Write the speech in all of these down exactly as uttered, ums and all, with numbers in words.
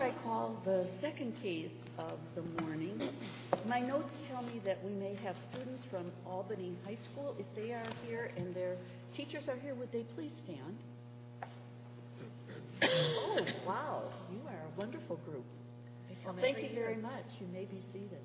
I call the second case of the morning. My notes tell me that we may have students from Albany High School. If they are here and their teachers are here, would they please stand? Oh, wow. You are a wonderful group. Well, thank you very much. You may be seated.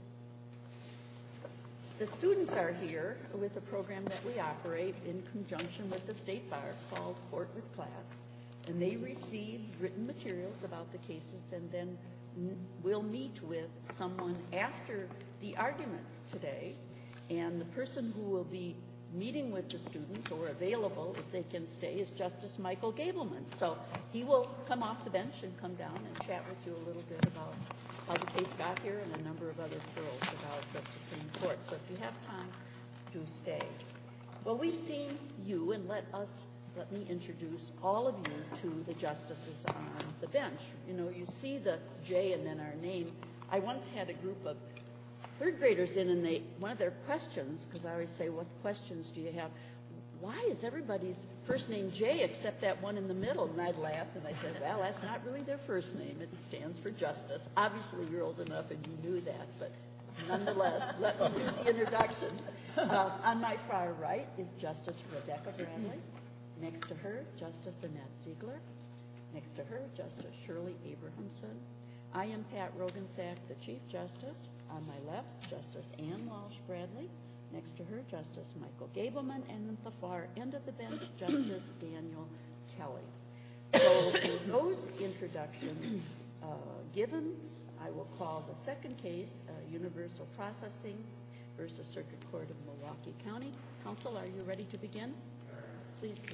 The students are here with a program that we operate in conjunction with the State Bar called Court with Class. And they receive written materials about the cases, and then we'll meet with someone after the arguments today. And the person who will be meeting with the students, or available if they can stay, is Justice Michael Gableman. So he will come off the bench and come down and chat with you a little bit about how the case got here and a number of other pearls about the Supreme Court. So if you have time, do stay. Well, we've seen you, and let us Let me introduce all of you to the justices on the bench. You know, you see the J and then our name. I once had a group of third graders in, and they one of their questions, because I always say, what questions do you have? Why is everybody's first name J except that one in the middle? And I'd laugh, and I said, well, that's not really their first name. It stands for justice. Obviously, you're old enough and you knew that, but nonetheless, let me do the introduction. Uh, on my far right is Justice Rebecca Bradley. Next to her, Justice Annette Ziegler. Next to her, Justice Shirley Abrahamson. I am Pat Rogensack, the Chief Justice. On my left, Justice Ann Walsh Bradley. Next to her, Justice Michael Gableman. And at the far end of the bench, Justice Daniel Kelly. So with those introductions uh, given, I will call the second case, uh, Universal Processing versus Circuit Court of Milwaukee County. Counsel, are you ready to begin? Please do.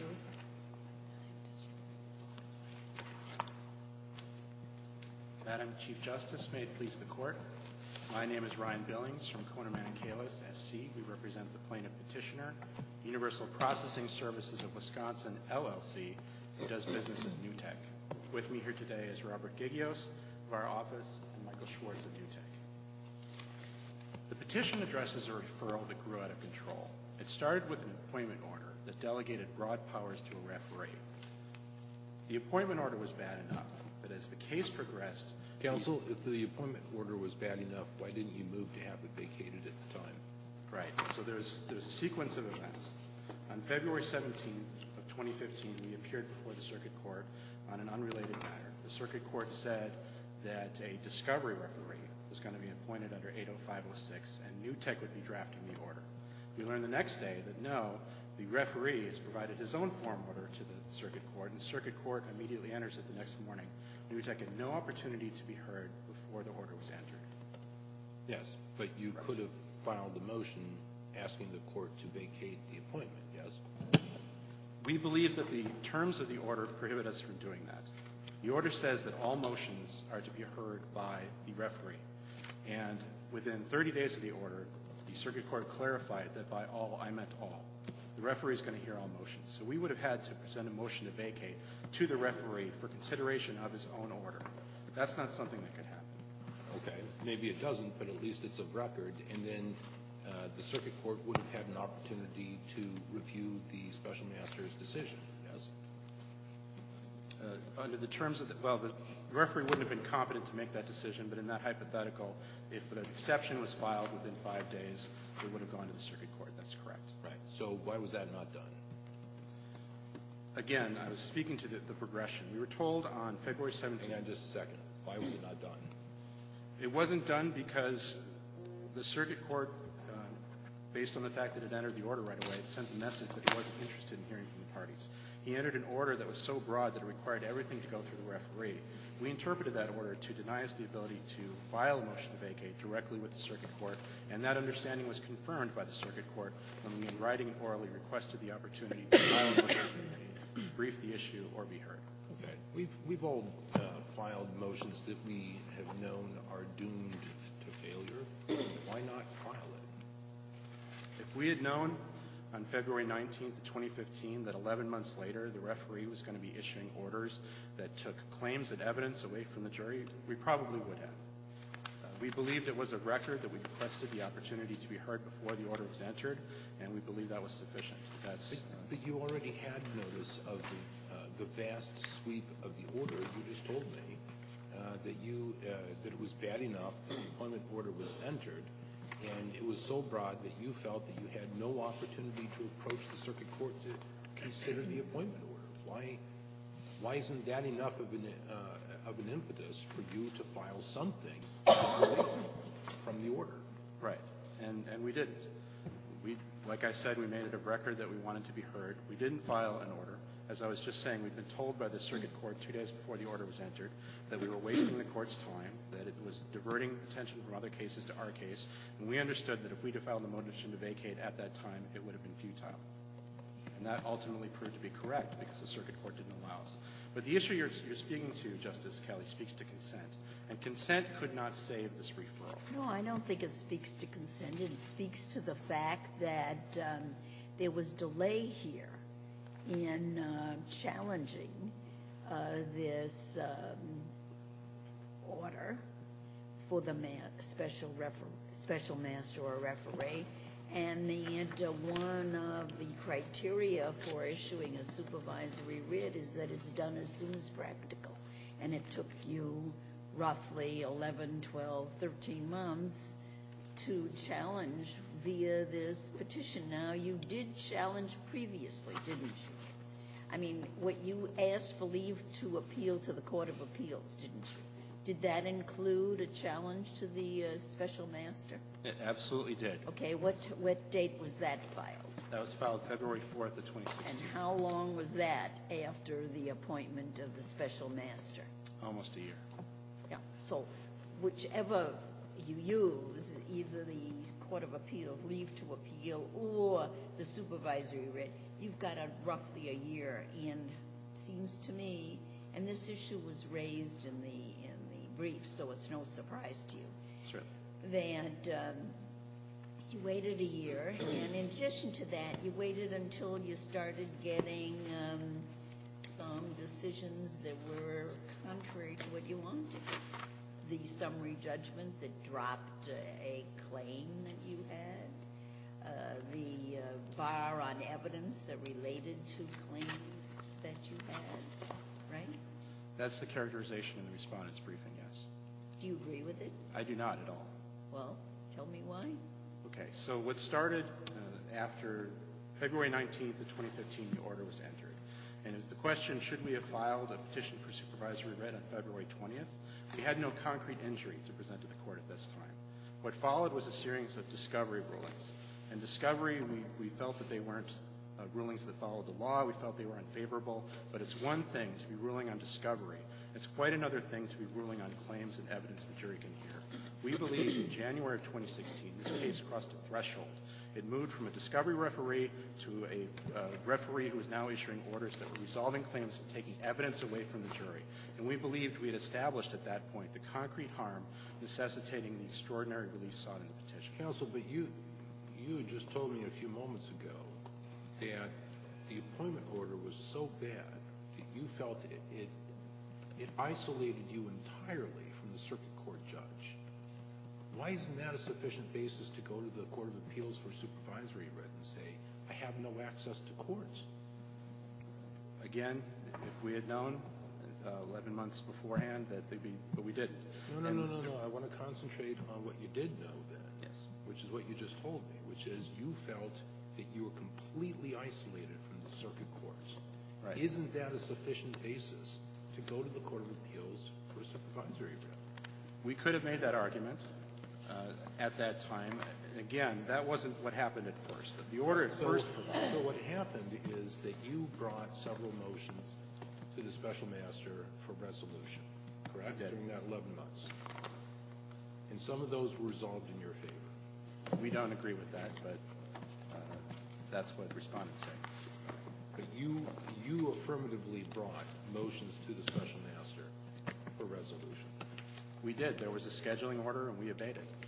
Madam Chief Justice, may it please the Court. My name is Ryan Billings from Konerman and Kalis, S C. We represent the plaintiff petitioner, Universal Processing Services of Wisconsin, L L C, who does business as NewTek. With me here today is Robert Gigios of our office and Michael Schwartz of NewTek. The petition addresses a referral that grew out of control. It started with an appointment order that delegated broad powers to a referee. The appointment order was bad enough, but as the case progressed... Counsel, if the appointment order was bad enough, why didn't you move to have it vacated at the time? Right. So there's, there's a sequence of events. On February seventeenth of twenty fifteen, we appeared before the Circuit Court on an unrelated matter. The Circuit Court said that a discovery referee was going to be appointed under eight oh five oh six, and NewTek would be drafting the order. We learned the next day that no, the referee has provided his own form order to the Circuit Court, and the Circuit Court immediately enters it the next morning. NewTek had no opportunity to be heard before the order was entered. Yes, but you right. could have filed a motion asking the court to vacate the appointment, yes? We believe that the terms of the order prohibit us from doing that. The order says that all motions are to be heard by the referee, and within thirty days of the order, the Circuit Court clarified that by all, I meant all. The referee is going to hear all motions. So we would have had to present a motion to vacate to the referee for consideration of his own order. That's not something that could happen. Okay. Maybe it doesn't, but at least it's of record. And then uh, the Circuit Court would have had an opportunity to review the special master's decision, yes? Uh, under the terms of the, well, the referee wouldn't have been competent to make that decision, but in that hypothetical, if an exception was filed within five days, it would have gone to the Circuit Court. That's correct. Right. So why was that not done? Again, I was speaking to the, the progression. We were told on February seventeenth. Hang on just a second. Why was it not done? It wasn't done because the Circuit Court, uh, based on the fact that it entered the order right away, it sent the message that it wasn't interested in hearing from the parties. He entered an order that was so broad that it required everything to go through the referee. We interpreted that order to deny us the ability to file a motion to vacate directly with the Circuit Court, and that understanding was confirmed by the Circuit Court when we, in writing and orally, requested the opportunity to file a motion to vacate, brief the issue, or be heard. Okay. We've, we've all uh, filed motions that we have known are doomed to failure. Why not file it? If we had known on February nineteenth, twenty fifteen, that eleven months later the referee was going to be issuing orders that took claims and evidence away from the jury, we probably would have. Uh, we believed it was a record that we requested the opportunity to be heard before the order was entered, and we believe that was sufficient. That's, but, uh, but you already had notice of the, uh, the vast sweep of the order. You just told me uh, that you, uh, that it was bad enough that the appointment order was entered, and it was so broad that you felt that you had no opportunity to approach the circuit court to consider the appointment order. Why, why isn't that enough of an, uh, of an impetus for you to file something from the order? Right, and, and we didn't. We, like I said, we made it a record that we wanted to be heard. We didn't file an order. As I was just saying, we've been told by the circuit court two days before the order was entered that we were wasting the court's time, that it was diverting attention from other cases to our case, and we understood that if we had filed a motion to vacate at that time, it would have been futile. And that ultimately proved to be correct because the circuit court didn't allow us. But the issue you're, you're speaking to, Justice Kelly, speaks to consent. And consent could not save this referral. No, I don't think it speaks to consent. It speaks to the fact that um, there was delay here in uh, challenging uh, this um, order for the ma special, refer special master or referee. And the, uh, one of the criteria for issuing a supervisory writ is that it's done as soon as practical. And it took you roughly eleven, twelve, thirteen months to challenge via this petition. Now, you did challenge previously, didn't you? I mean, what you asked for leave to appeal to the Court of Appeals, didn't you? Did that include a challenge to the uh, special master? It absolutely did. Okay, what what date was that filed? That was filed February fourth of twenty sixteen. And how long was that after the appointment of the special master? Almost a year. Yeah, so whichever you use, either the Court of Appeals leave to appeal or the supervisory writ, you've got a, roughly a year. And it seems to me, and this issue was raised in the in the brief, so it's no surprise to you. Certainly. That um, you waited a year, and in addition to that, you waited until you started getting um, some decisions that were contrary to what you wanted. The summary judgment that dropped uh, a claim that you had, uh, the uh, bar on evidence that related to claims that you had, right? That's the characterization in the respondent's briefing, yes. Do you agree with it? I do not at all. Well, tell me why. Okay, so what started uh, after February nineteenth of twenty fifteen, the order was entered. And it was the question, should we have filed a petition for supervisory writ on February twentieth? We had no concrete injury to present to the court at this time. What followed was a series of discovery rulings. And discovery, we, we felt that they weren't uh, rulings that followed the law. We felt they were unfavorable. But it's one thing to be ruling on discovery. It's quite another thing to be ruling on claims and evidence the jury can hear. We believe in January of twenty sixteen, this case crossed a threshold. It moved from a discovery referee to a uh, referee who is now issuing orders that were resolving claims and taking evidence away from the jury. And we believed we had established at that point the concrete harm necessitating the extraordinary relief sought in the petition. Counsel, but you, you just told me a few moments ago that the appointment order was so bad that you felt it, it, it isolated you entirely from the circuit court judge. Why isn't that a sufficient basis to go to the Court of Appeals for supervisory writ and say, I have no access to courts? Again, if we had known uh, eleven months beforehand, that they'd be, but we didn't. No, no, and no, no, no. I want to concentrate on what you did know then. Yes. Which is what you just told me, which is you felt that you were completely isolated from the circuit courts. Right. Isn't that a sufficient basis to go to the Court of Appeals for supervisory writ? We could have made that argument uh, at that time. Again, that wasn't what happened at first. The order at So, first so what happened is that you brought several motions to the special master for resolution, correct? I did. During that eleven months. And some of those were resolved in your favor. we don't agree with that, but uh, that's what respondents say. But you, you affirmatively brought motions to the special master for resolution. We did. There was a scheduling order, and we obeyed it.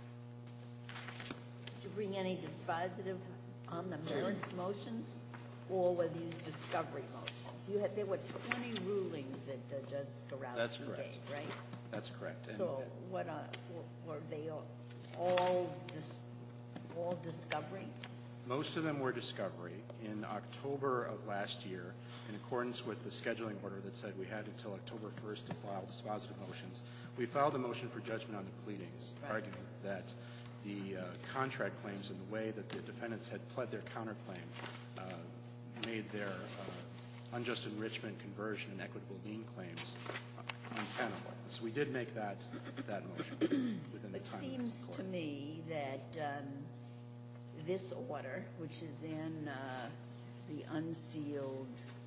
Did you bring any dispositive on the merits motions, or were these discovery motions? You had, there were twenty rulings that uh, Judge Skorowski That's correct. gave, right? That's correct. And So what uh, were they all, all, dis, all discovery? most of them were discovery. In October of last year, in accordance with the scheduling order that said we had until October first to file dispositive motions, we filed a motion for judgment on the pleadings, right, arguing that the uh, contract claims and the way that the defendants had pled their counterclaim uh, made their uh, unjust enrichment, conversion, and equitable lien claims uh, untenable. So we did make that that motion within the time. It seems of the court. to me that um, this order, which is in uh, the unsealed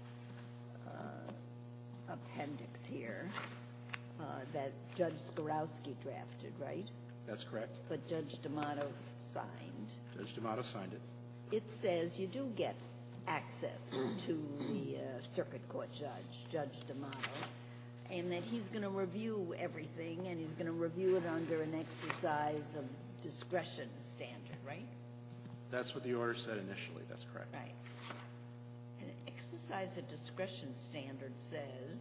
uh, appendix here, uh, that Judge Skorowski drafted, right? That's correct. But Judge D'Amato signed. Judge D'Amato signed it. It says you do get access to the uh, circuit court judge, Judge D'Amato, and that he's going to review everything, and he's going to review it under an exercise of discretion standard, right? That's what the order said initially. That's correct. Right. And an exercise of discretion standard says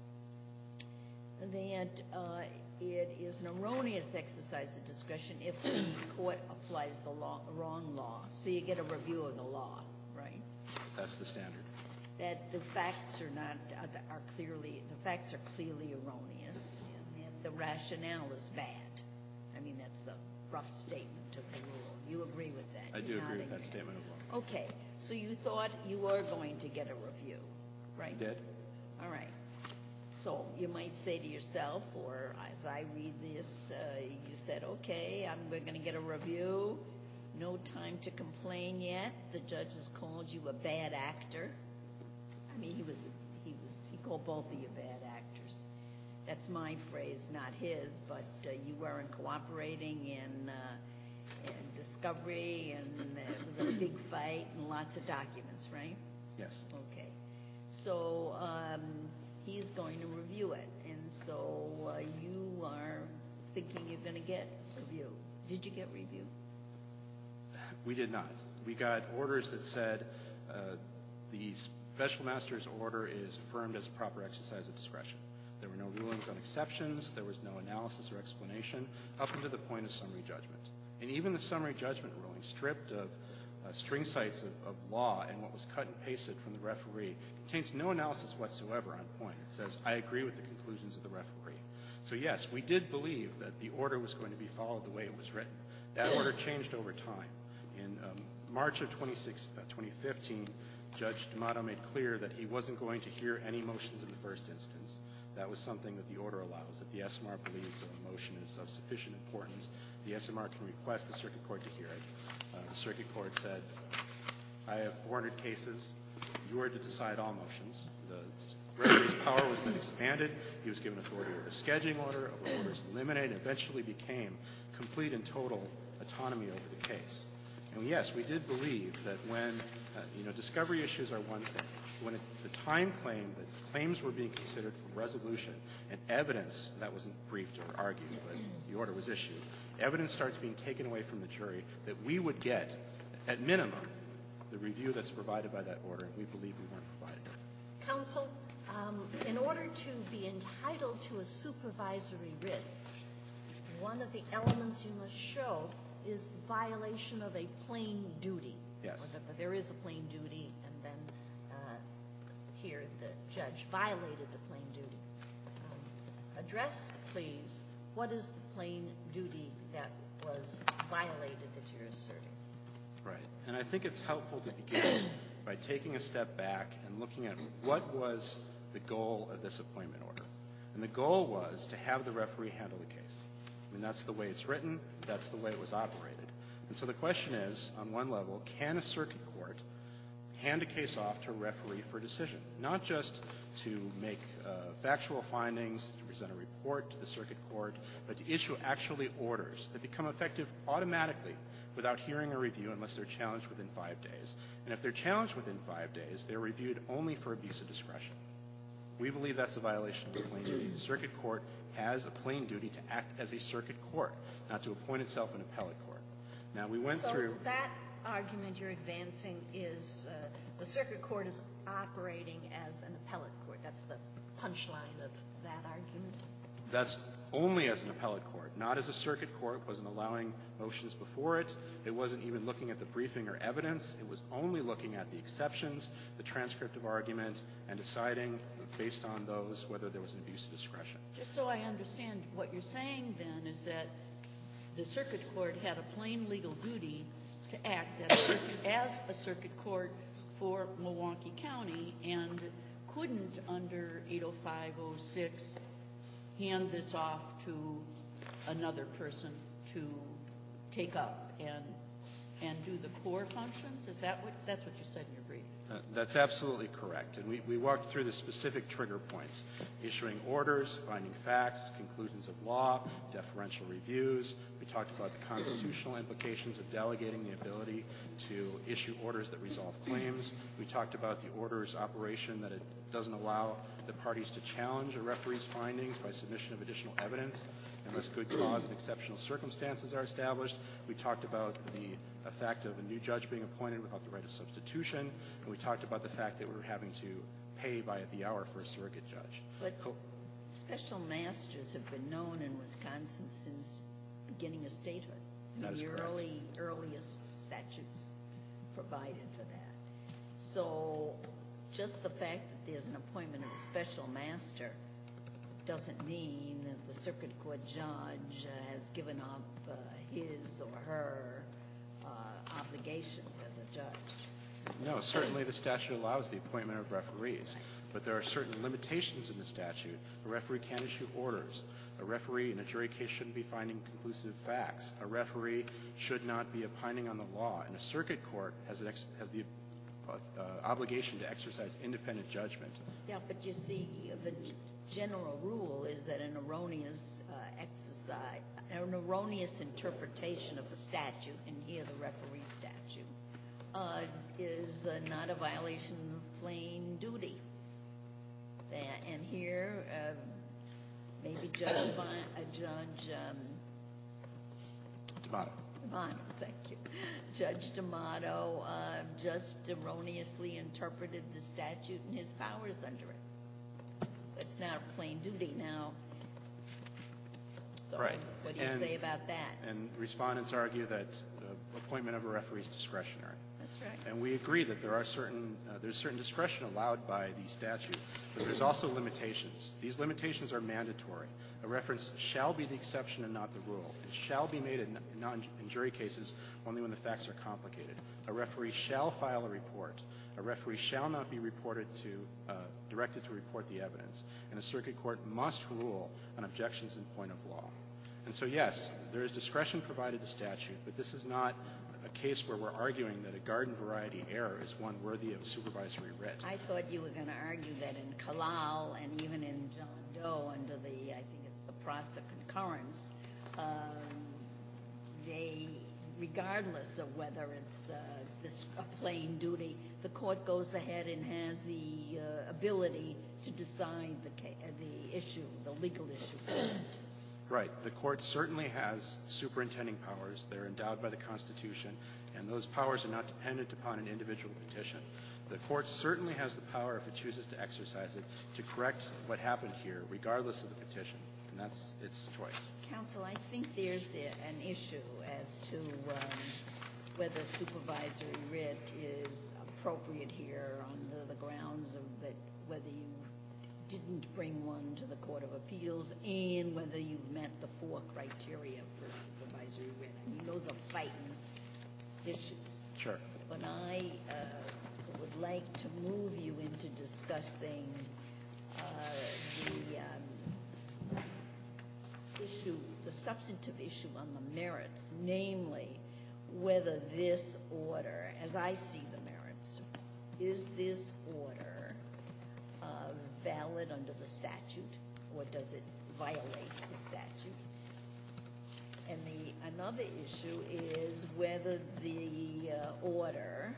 that uh, it is an erroneous exercise of discretion if the court applies the law, wrong law. So you get a review of the law, right? That's the standard. That the facts are not are clearly the facts are clearly erroneous, and that the rationale is bad. I mean, that's a rough statement of the rule. You agree with that? I do You're agree with nodding that your statement head. of law. Okay, so you thought you were going to get a review, right? I did. All right. So you might say to yourself, or as I read this, uh, you said, okay, I'm, we're going to get a review. No time to complain yet. The judge has called you a bad actor. I mean, he was, he was, he called both of you bad actors. That's my phrase, not his, but uh, you weren't cooperating in, uh, in discovery, and it was a big fight and lots of documents, right? Yes. Okay. So um, he's going to review it, and so uh, you are thinking you're going to get review. Did you get review? We did not. We got orders that said uh, the special master's order is affirmed as a proper exercise of discretion. There were no rulings on exceptions. There was no analysis or explanation up until the point of summary judgment. And even the summary judgment ruling, stripped of uh, string cites of, of law and what was cut and pasted from the referee, contains no analysis whatsoever on point. It says, I agree with the conclusions of the referee. So yes, we did believe that the order was going to be followed the way it was written. That order changed over time. In um, March of twenty fifteen, Judge D'Amato made clear that he wasn't going to hear any motions in the first instance. That was something that the order allows. If the S M R believes that a motion is of sufficient importance, the S M R can request the circuit court to hear it. Uh, the circuit court said, I have four hundred cases. You are to decide all motions. The referee's power was then expanded. He was given authority over the scheduling order, over orders eliminated, and eventually became complete and total autonomy over the case. And yes, we did believe that when, uh, you know, discovery issues are one thing. When it, the time claim, that claims were being considered for resolution, and evidence that wasn't briefed or argued, but the order was issued, evidence starts being taken away from the jury, that we would get, at minimum, the review that's provided by that order, and we believe we weren't provided it. Counsel, um, in order to be entitled to a supervisory writ, one of the elements you must show is violation of a plain duty. Yes. Or that there is a plain duty, and then uh, here the judge violated the plain duty. Um, address, please, what is the plain duty that was violated that you're asserting? Right. And I think it's helpful to begin by taking a step back and looking at what was the goal of this appointment order. And the goal was to have the referee handle the case. I mean, that's the way it's written. That's the way it was operated. And so the question is, on one level, can a circuit court hand a case off to a referee for decision? Not just to make uh, factual findings, to present a report to the circuit court, but to issue actually orders that become effective automatically without hearing a review unless they're challenged within five days. And if they're challenged within five days, they're reviewed only for abuse of discretion. We believe that's a violation of the plain duty. The circuit court has a plain duty to act as a circuit court, not to appoint itself an appellate court. Now, we went so through... So that argument you're advancing is uh, the circuit court is operating as an appellate court. That's the punchline of that argument? That's only as an appellate court, not as a circuit court, wasn't allowing motions before it. It wasn't even looking at the briefing or evidence. It was only looking at the exceptions, the transcript of argument, and deciding based on those whether there was an abuse of discretion. Just so I understand, what you're saying then is that the circuit court had a plain legal duty to act as a circuit, as a circuit court for Milwaukee County and couldn't, under eight oh five oh six, hand this off to another person to take up and and do the core functions? Is that what, that's what you said in your brief? Uh, that's absolutely correct. And we, we walked through the specific trigger points: issuing orders, finding facts, conclusions of law, deferential reviews. We talked about the constitutional implications of delegating the ability to issue orders that resolve claims. We talked about the order's operation, that it doesn't allow the parties to challenge a referee's findings by submission of additional evidence unless good cause and exceptional circumstances are established. We talked about the effect of a new judge being appointed without the right of substitution, and we talked about the fact that we were having to pay by the hour for a surrogate judge. But special masters have been known in Wisconsin since beginning of statehood. That is the correct. early, earliest statutes provided for that. So just the fact that there's an appointment of a special master doesn't mean that the circuit court judge uh, has given up uh, his or her uh, obligations as a judge. No, certainly the statute allows the appointment of referees, but there are certain limitations in the statute. A referee can't issue orders. A referee in a jury case shouldn't be finding conclusive facts. A referee should not be opining on the law. And a circuit court has, an ex- has the uh, obligation to exercise independent judgment. Yeah, but you see, the g- general rule is that an erroneous uh, exercise, an erroneous interpretation of the statute, and here the referee statute, uh, is uh, not a violation of plain duty. That, and here, uh, maybe Judge, Von, uh, Judge um, D'Amato. D'Amato, thank you. Judge D'Amato uh, just erroneously interpreted the statute and his powers under it. It's not a plain duty now. So Right. what do you And- say about that? And respondents argue that the appointment of a referee is discretionary. That's right. And we agree that there are certain uh, there's certain discretion allowed by the statute, but there's also limitations. These limitations are mandatory. A reference shall be the exception and not the rule. It shall be made in, non, in jury cases only when the facts are complicated. A referee shall file a report. A referee shall not be reported to uh, directed to report the evidence. And a circuit court must rule on objections in point of law. And so, yes, there is discretion provided to statute, but this is not a case where we're arguing that a garden variety error is one worthy of a supervisory writ. I thought you were going to argue that in Kalal and even in John Doe under the, I think it's the Prasa concurrence, um, they, regardless of whether it's uh, this, a plain duty, the court goes ahead and has the uh, ability to decide the, ca- uh, the issue, the legal issue. Right. The court certainly has superintending powers. They're endowed by the Constitution, and those powers are not dependent upon an individual petition. The court certainly has the power, if it chooses to exercise it, to correct what happened here, regardless of the petition, and that's its choice. Counsel, I think there's a, an issue as to um, whether supervisory writ is appropriate here on the, the grounds of that whether you didn't bring one to the Court of Appeals and whether you've met the four criteria for supervisory writ. I mean, those are fighting issues. Sure. But I uh, would like to move you into discussing uh, the um, issue, the substantive issue on the merits, namely whether this order, as I see the merits, is this order uh, valid under the statute, or does it violate the statute? And the another issue is whether the uh, order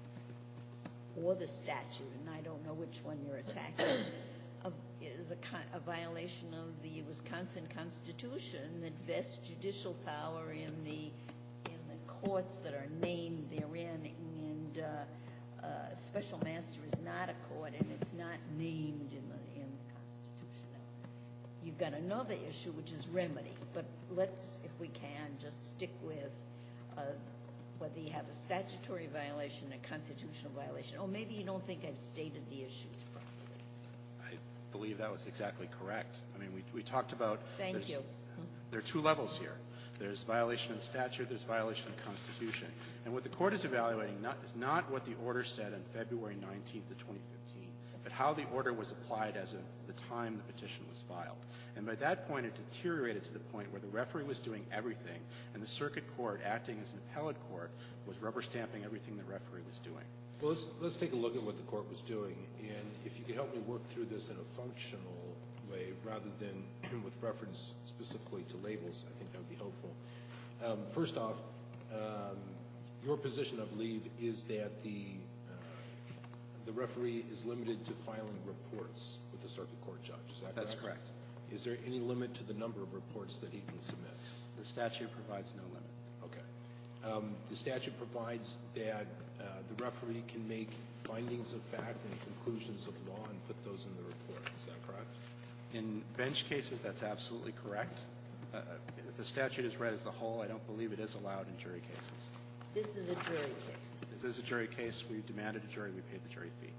or the statute, and I don't know which one you're attacking, of, is a, con- a violation of the Wisconsin Constitution that vests judicial power in the in the courts that are named therein, and uh, uh, special master is not a court, and it's not named in the in the Constitution. You got another issue, which is remedy. But let's, if we can, just stick with uh, whether you have a statutory violation, a constitutional violation, or maybe you don't think I've stated the issues properly. I believe that was exactly correct. I mean, we, we talked about... Thank you. There are two levels here. There's violation of the statute, there's violation of the Constitution. And what the court is evaluating not, is not what the order said on February nineteenth of twenty fifteen, but how the order was applied as of the time the petition was filed. And by that point, it deteriorated to the point where the referee was doing everything, and the circuit court, acting as an appellate court, was rubber stamping everything the referee was doing. Well, let's, let's take a look at what the court was doing, and if you could help me work through this in a functional way rather than with reference specifically to labels, I think that would be helpful. Um, first off, um, your position, I believe, is that the uh, the referee is limited to filing reports with the circuit court judge. Is that correct? That's correct. Is there any limit to the number of reports that he can submit? The statute provides no limit. Okay. Um, the statute provides that uh, the referee can make findings of fact and conclusions of law and put those in the report. Is that correct? In bench cases, that's absolutely correct. Uh, if the statute is read as a whole, I don't believe it is allowed in jury cases. This is a jury case. This is a jury case. We demanded a jury. We paid the jury fee.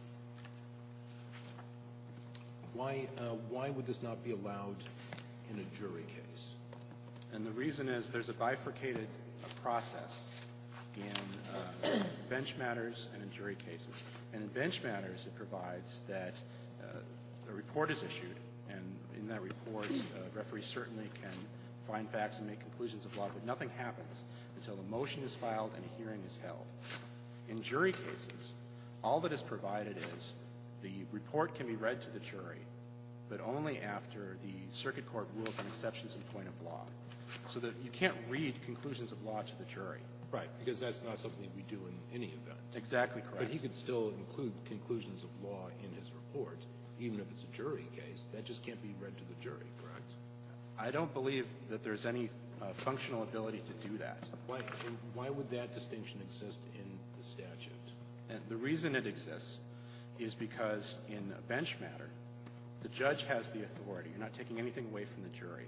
Why, uh, why would this not be allowed in a jury case? And the reason is there's a bifurcated uh, process in uh, bench matters and in jury cases. And in bench matters, it provides that uh, a report is issued, and in that report, a referee certainly can find facts and make conclusions of law, but nothing happens until the motion is filed and a hearing is held. In jury cases, all that is provided is the report can be read to the jury, but only after the circuit court rules on exceptions in point of law. So that you can't read conclusions of law to the jury. Right, because that's not something we do in any event. Exactly correct. But he could still include conclusions of law in his report, even if it's a jury case. That just can't be read to the jury, correct? I don't believe that there's any uh, functional ability to do that. Why, and why would that distinction exist in the statute? And the reason it exists is because in a bench matter, the judge has the authority. You're not taking anything away from the jury.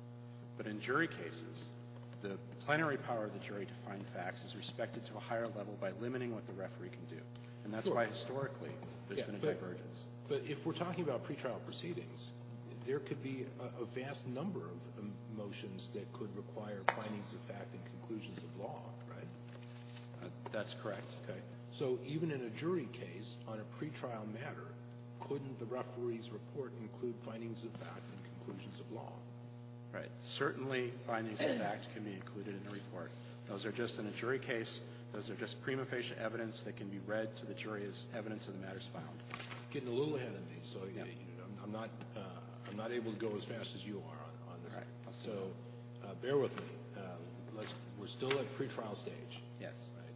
But in jury cases, the plenary power of the jury to find facts is respected to a higher level by limiting what the referee can do. And that's Sure. why historically there's Yeah, been a but- divergence. But if we're talking about pretrial proceedings, there could be a, a vast number of um, motions that could require findings of fact and conclusions of law, right? Uh, that's correct. Okay. So even in a jury case on a pretrial matter, couldn't the referee's report include findings of fact and conclusions of law? Right. Certainly findings of fact can be included in a report. Those are just in a jury case. Those are just prima facie evidence that can be read to the jury as evidence of the matters found. Getting a little ahead of me, so Yeah. you know, I'm, I'm not uh, I'm not able to go as fast as you are on, on this. All right. I'll see. So uh, bear with me. Uh, let's we're still at pretrial stage. Yes. Right.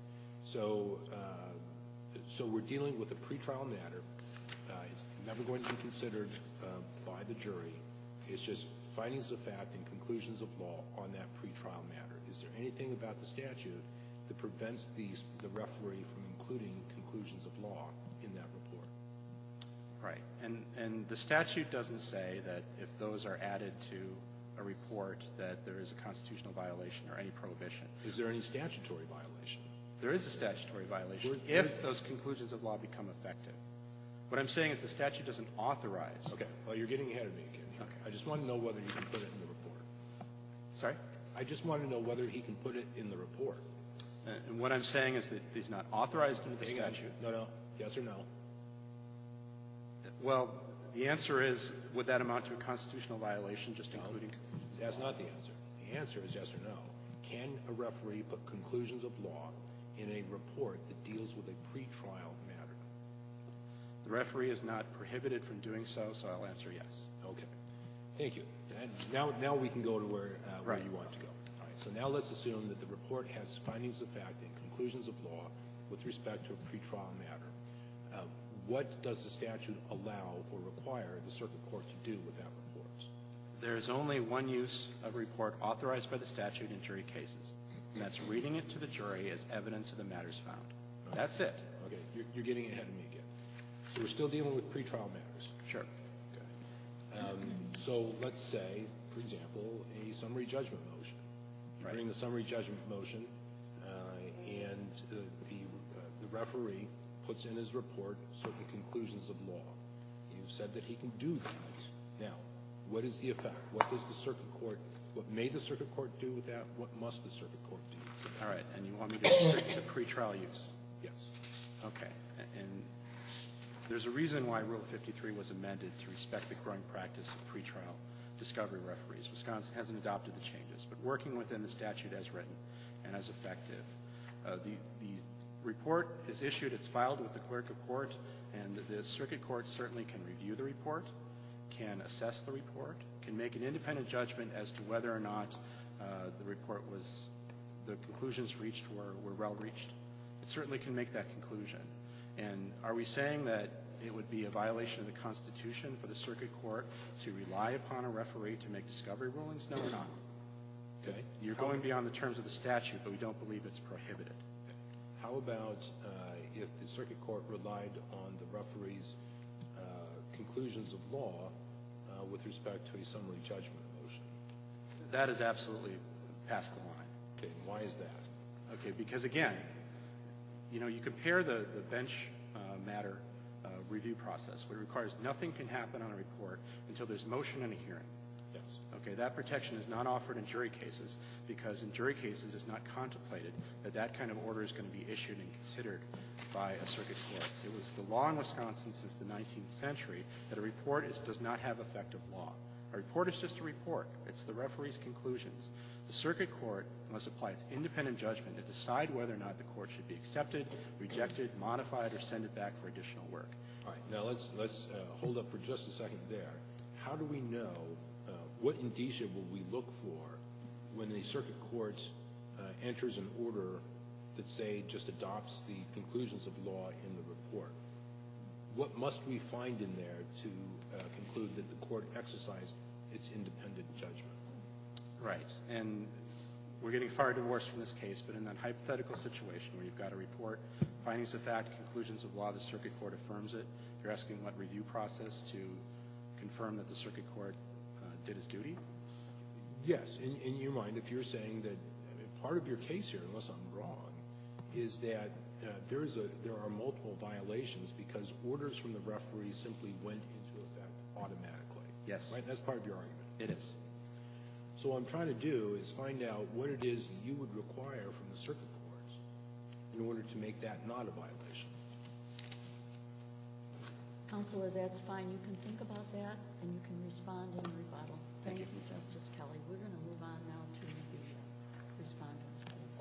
So uh, so we're dealing with a pretrial matter. Uh, it's never going to be considered uh, by the jury. It's just findings of fact and conclusions of law on that pretrial matter. Is there anything about the statute that prevents these, the referee from including conclusions of law in that report? Right. And and the statute doesn't say that if those are added to a report that there is a constitutional violation or any prohibition. Is there any statutory violation? There is a statutory violation Where- if those conclusions of law become effective. What I'm saying is the statute doesn't authorize. Okay. Well, you're getting ahead of me again. Here. Okay. I just want to know whether you can put it in the report. Sorry? I just want to know whether he can put it in the report. Uh, And what I'm saying is that he's not authorized under the Hang on. statute. No, no. Yes or no? Well, the answer is, would that amount to a constitutional violation, just No. including? That's not the answer. The answer is yes or no. Can a referee put conclusions of law in a report that deals with a pretrial matter? The referee is not prohibited from doing so, so I'll answer yes. Okay. Thank you. And now, now we can go to where, uh, where Right. you want to go. All right. So now let's assume that the report has findings of fact and conclusions of law with respect to a pretrial matter. Uh, what does the statute allow or require the circuit court to do with that report? There is only one use of a report authorized by the statute in jury cases, and that's reading it to the jury as evidence of the matters found. That's it. Okay. You're, you're getting ahead of me again. So we're still dealing with pretrial matters. Sure. Okay. Um, so let's say, for example, a summary judgment motion. You Right. bring the summary judgment motion, uh, and uh, the, uh, the referee puts in his report certain conclusions of law. You said that he can do that. Now, what is the effect? What does the circuit court, what may the circuit court do with that? What must the circuit court do with that? All right, and you want me to restrict to pretrial use? Yes. Okay, a- and there's a reason why Rule fifty-three was amended to respect the growing practice of pretrial discovery referees. Wisconsin hasn't adopted the changes, but working within the statute as written and as effective. Uh, the, the report is issued, it's filed with the clerk of court, and the circuit court certainly can review the report, can assess the report, can make an independent judgment as to whether or not uh, the report was, the conclusions reached were, were well reached. It certainly can make that conclusion. And are we saying that it would be a violation of the Constitution for the circuit court to rely upon a referee to make discovery rulings? No, we're not. Okay. You're going beyond the terms of the statute, but we don't believe it's prohibited. How about uh, if the circuit court relied on the referee's uh, conclusions of law uh, with respect to a summary judgment motion? That is absolutely past the line. Okay, and why is that? Okay, because again, you know, you compare the, the bench uh, matter uh, review process, where it requires nothing can happen on a report until there's motion and a hearing. Yes. Okay, that protection is not offered in jury cases because in jury cases it's not contemplated that that kind of order is going to be issued and considered by a circuit court. It was the law in Wisconsin since the nineteenth century that a report is, does not have effective law. A report is just a report. It's the referee's conclusions. The circuit court must apply its independent judgment to decide whether or not the court should be accepted, rejected, modified, or send it back for additional work. All right. Now let's let's uh, hold up for just a second there. How do we know uh, what indicia will we look for when the circuit court uh, enters an order that, say, just adopts the conclusions of law in the report? What must we find in there to uh, conclude that the court exercised its independent judgment? Right. And we're getting far divorced from this case, but in that hypothetical situation where you've got a report, findings of fact, conclusions of law, the circuit court affirms it, you're asking what review process to confirm that the circuit court uh, did its duty? Yes. In, in your mind, if you're saying that I mean, part of your case here, unless I'm wrong, is that uh, there is a there are multiple violations because orders from the referee simply went into effect automatically. Yes. Right? That's part of your argument. It is. So what I'm trying to do is find out what it is you would require from the circuit courts in order to make that not a violation. Counselor, that's fine. You can think about that, and you can respond in rebuttal. Thank Thank you. you, Justice Kelly. We're going to move on now to the uh, respondents, please.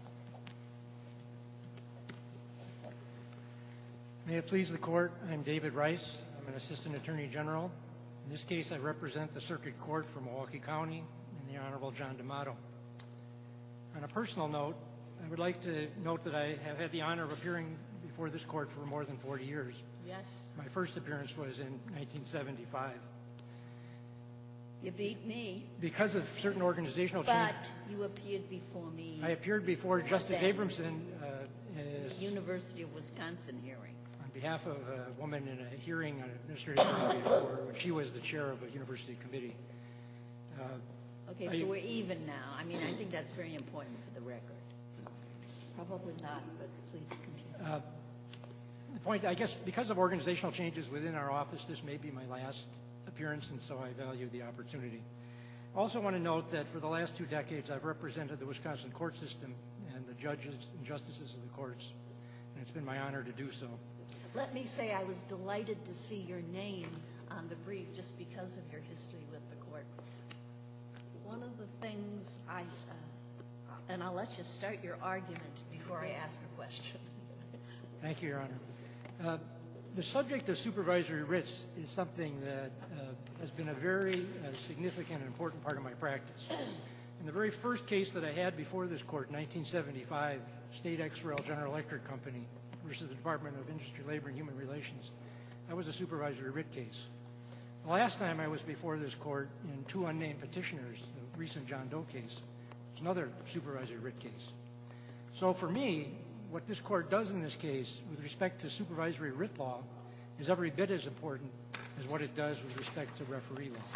May it please the Court, I'm David Rice. I'm an Assistant Attorney General. In this case, I represent the Circuit Court for Milwaukee County and the Honorable John D'Amato. On a personal note, I would like to note that I have had the honor of appearing before this Court for more than forty years. Yes. My first appearance was in nineteen seventy-five. You beat me, Because of certain organizational but changes, you appeared before me. I appeared before Justice then. Abramson uh, as, University of Wisconsin hearing. on behalf of a woman in a hearing on administrative review before when she was the chair of a university committee. Uh, Okay, I- so we're even now. I mean, I think that's very important for the record. Probably not, but please continue. Uh, The point, I guess, because of organizational changes within our office, this may be my last appearance, and so I value the opportunity. I also want to note that for the last two decades, I've represented the Wisconsin court system and the judges and justices of the courts, and it's been my honor to do so. Let me say I was delighted to see your name on the brief just because of your history with the court. One of the things I, uh, and I'll let you start your argument before I ask a question. Thank you, Your Honor. Uh, the subject of supervisory writs is something that uh, has been a very uh, significant and important part of my practice. In the very first case that I had before this court, nineteen seventy-five, State X-Rail General Electric Company versus the Department of Industry, Labor, and Human Relations, that was a supervisory writ case. The last time I was before this court in two unnamed petitioners, the recent John Doe case, was another supervisory writ case. So for me, what this court does in this case with respect to supervisory writ law is every bit as important as what it does with respect to referee law.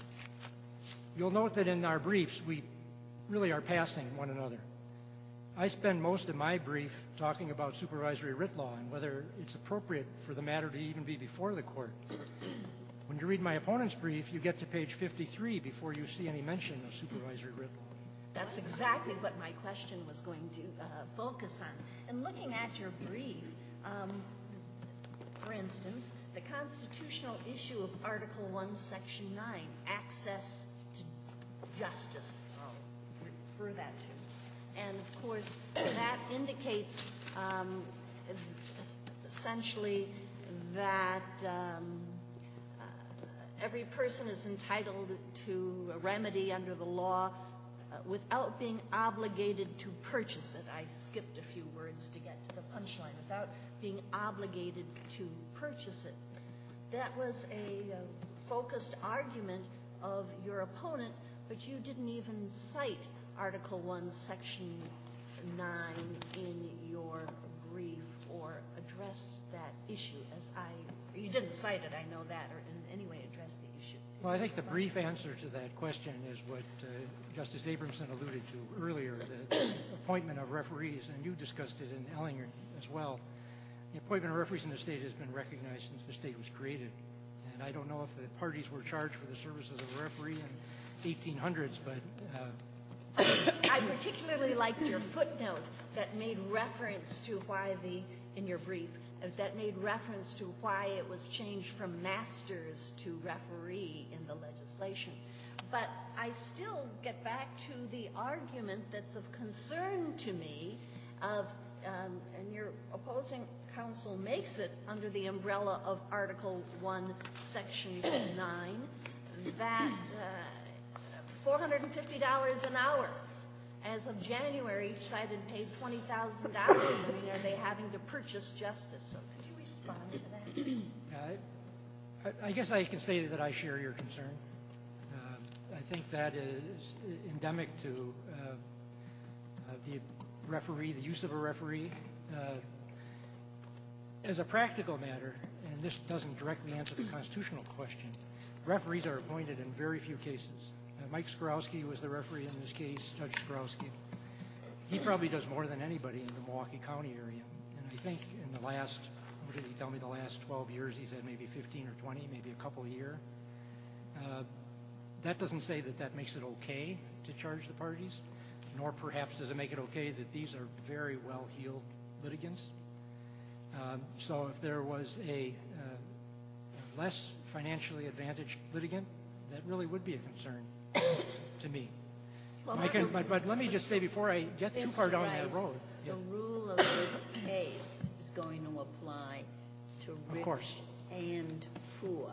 You'll note that in our briefs, we really are passing one another. I spend most of my brief talking about supervisory writ law and whether it's appropriate for the matter to even be before the court. When you read my opponent's brief, you get to page fifty-three before you see any mention of supervisory writ law. That's exactly what my question was going to uh, focus on. And looking at your brief, um, for instance, the constitutional issue of Article one, Section nine, access to justice, I'll refer that to. And, of course, that indicates um, essentially that um, uh, every person is entitled to a remedy under the law uh, without being obligated to purchase it. I skipped a few words to get to the punchline. Without being obligated to purchase it. That was a uh, focused argument of your opponent, but you didn't even cite Article one, Section nine in your brief or address that issue as I... You didn't cite it, I know that, or in any way address the issue. Well, I think the brief answer to that question is what uh, Justice Abramson alluded to earlier, the appointment of referees, and you discussed it in Ellinger as well. The appointment of referees in the state has been recognized since the state was created. And I don't know if the parties were charged for the services of a referee in eighteen hundreds, but... Uh, I particularly liked your footnote that made reference to why the, in your brief, uh, that made reference to why it was changed from masters to referee in the legislation. But I still get back to the argument that's of concern to me of, um, and your opposing counsel makes it under the umbrella of Article one, Section nine, that uh, four hundred fifty dollars an hour. As of January, each side had paid twenty thousand dollars. I mean, are they having to purchase justice? So could you respond to that? uh, I, I guess I can say that I share your concern. Uh, I think that is endemic to uh, uh, the referee, the use of a referee. Uh, as a practical matter, and this doesn't directly answer the constitutional question, referees are appointed in very few cases. Uh, Mike Skorowski was the referee in this case, Judge Skorowski. He probably does more than anybody in the Milwaukee County area. And I think in the last, what did he tell me, the last twelve years, he's had maybe fifteen or twenty, maybe a couple a year. Uh, that doesn't say that that makes it okay to charge the parties, nor perhaps does it make it okay that these are very well-heeled litigants. Um, so if there was a uh, less financially advantaged litigant, that really would be a concern to me. Well, I can, but, but let me just say before I get too far down that road. The Yeah. rule of this case is going to apply to rich course. and poor.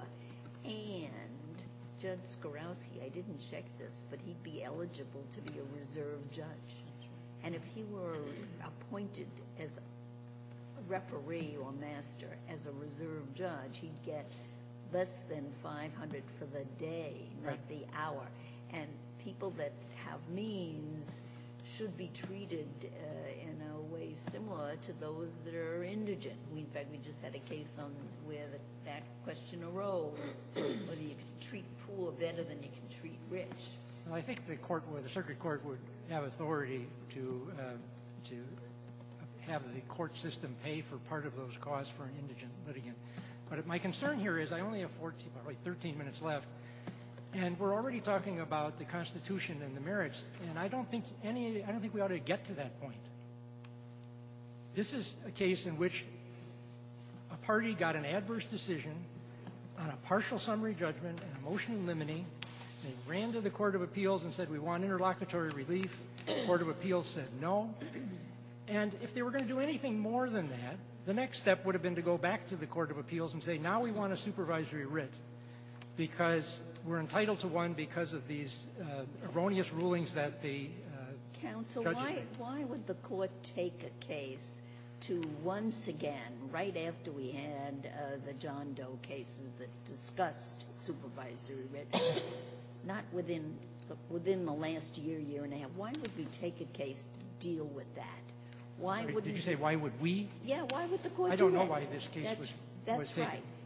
And Judge Skorowski, I didn't check this, but he'd be eligible to be a reserve judge. And if he were appointed as a referee or master as a reserve judge, he'd get less than five hundred dollars for the day, not Right. the hour. And people that have means should be treated uh, in a way similar to those that are indigent. We, in fact, we just had a case on where the, that question arose, whether you can treat poor better than you can treat rich. Well, I think the court, or the circuit court, would have authority to uh, to have the court system pay for part of those costs for an indigent litigant. But my concern here is I only have fourteen, probably thirteen minutes left, and we're already talking about the Constitution and the merits, and I don't think any, I don't think we ought to get to that point. This is a case in which a party got an adverse decision on a partial summary judgment and a motion in limine. They ran to the Court of Appeals and said, we want interlocutory relief. The Court of Appeals said no. And if they were going to do anything more than that, the next step would have been to go back to the Court of Appeals and say, now we want a supervisory writ because we're entitled to one because of these uh, erroneous rulings that the uh, Counsel, judges why, made. why would the court take a case to once again, right after we had uh, the John Doe cases that discussed supervisory writ, not within the, within the last year, year and a half, why would we take a case to deal with that? Why Did wouldn't you say, why would we? Yeah, why would the court I do don't know that? why this case that's, was, that's was taken. right.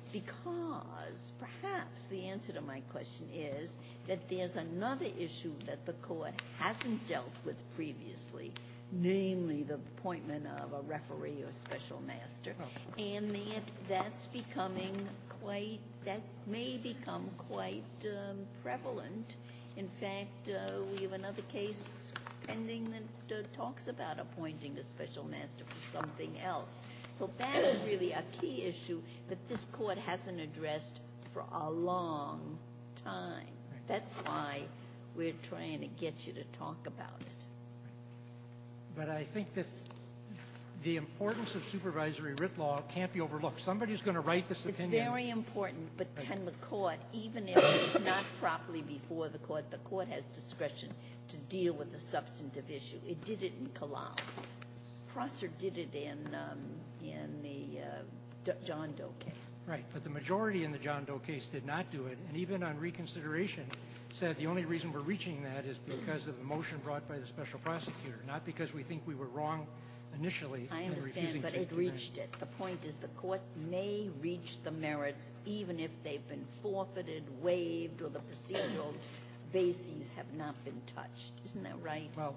because perhaps the answer to my question is that there's another issue that the court hasn't dealt with previously, namely the appointment of a referee or special master, Oh. and that that's becoming quite, that may become quite um, prevalent. In fact, uh, we have another case pending that uh, talks about appointing a special master for something else. So that's really a key issue that this court hasn't addressed for a long time. Right. That's why we're trying to get you to talk about it. But I think that the importance of supervisory writ law can't be overlooked. Somebody's going to write this It's opinion. very important, but Right. can the court, even if it's not properly before the court, the court has discretion to deal with the substantive issue. It did it in Kalau. Prosser did it in um, in the uh, D- John Doe case. Right, but the majority in the John Doe case did not do it, and even on reconsideration said the only reason we're reaching that is because of the motion brought by the special prosecutor, not because we think we were wrong initially I in understand, refusing but to- it to reached it. The point is the court may reach the merits even if they've been forfeited, waived, or the procedural bases have not been touched. Isn't that right? Well,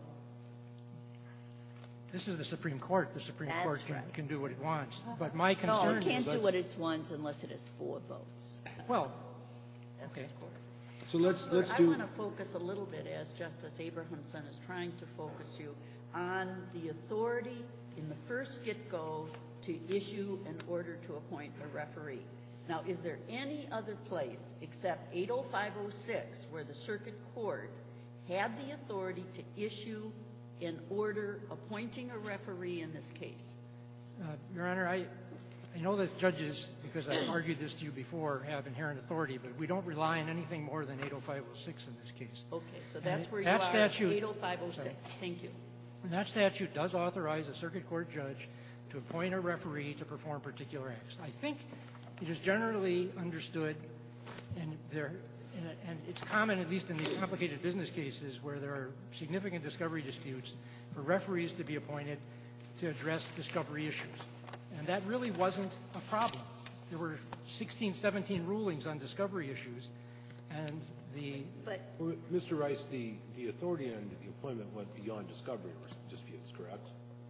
this is the Supreme Court. The Supreme That's Court can, right. can do what it wants. But my No, concern it can't is, do what it wants unless it has four votes. well, okay. So let's, Counselor, let's I do, want to focus a little bit, as Justice Abrahamson is trying to focus you, on the authority in the first get-go to issue an order to appoint a referee. Now, is there any other place except eight oh five oh six where the circuit court had the authority to issue an order appointing a referee in this case? Uh, Your Honor, I, I know that judges, because I've argued this to you before, have inherent authority, but we don't rely on anything more than eight oh five oh six in this case. Okay, so And that's where you that are, statute- eight oh five oh six. Sorry. Thank you. And that statute does authorize a circuit court judge to appoint a referee to perform particular acts. I think it is generally understood, and there, and, and it's common, at least in these complicated business cases where there are significant discovery disputes, for referees to be appointed to address discovery issues. And that really wasn't a problem. There were sixteen, seventeen rulings on discovery issues, and the But Well, Mister Rice, the, the authority under the appointment went beyond discovery disputes, correct?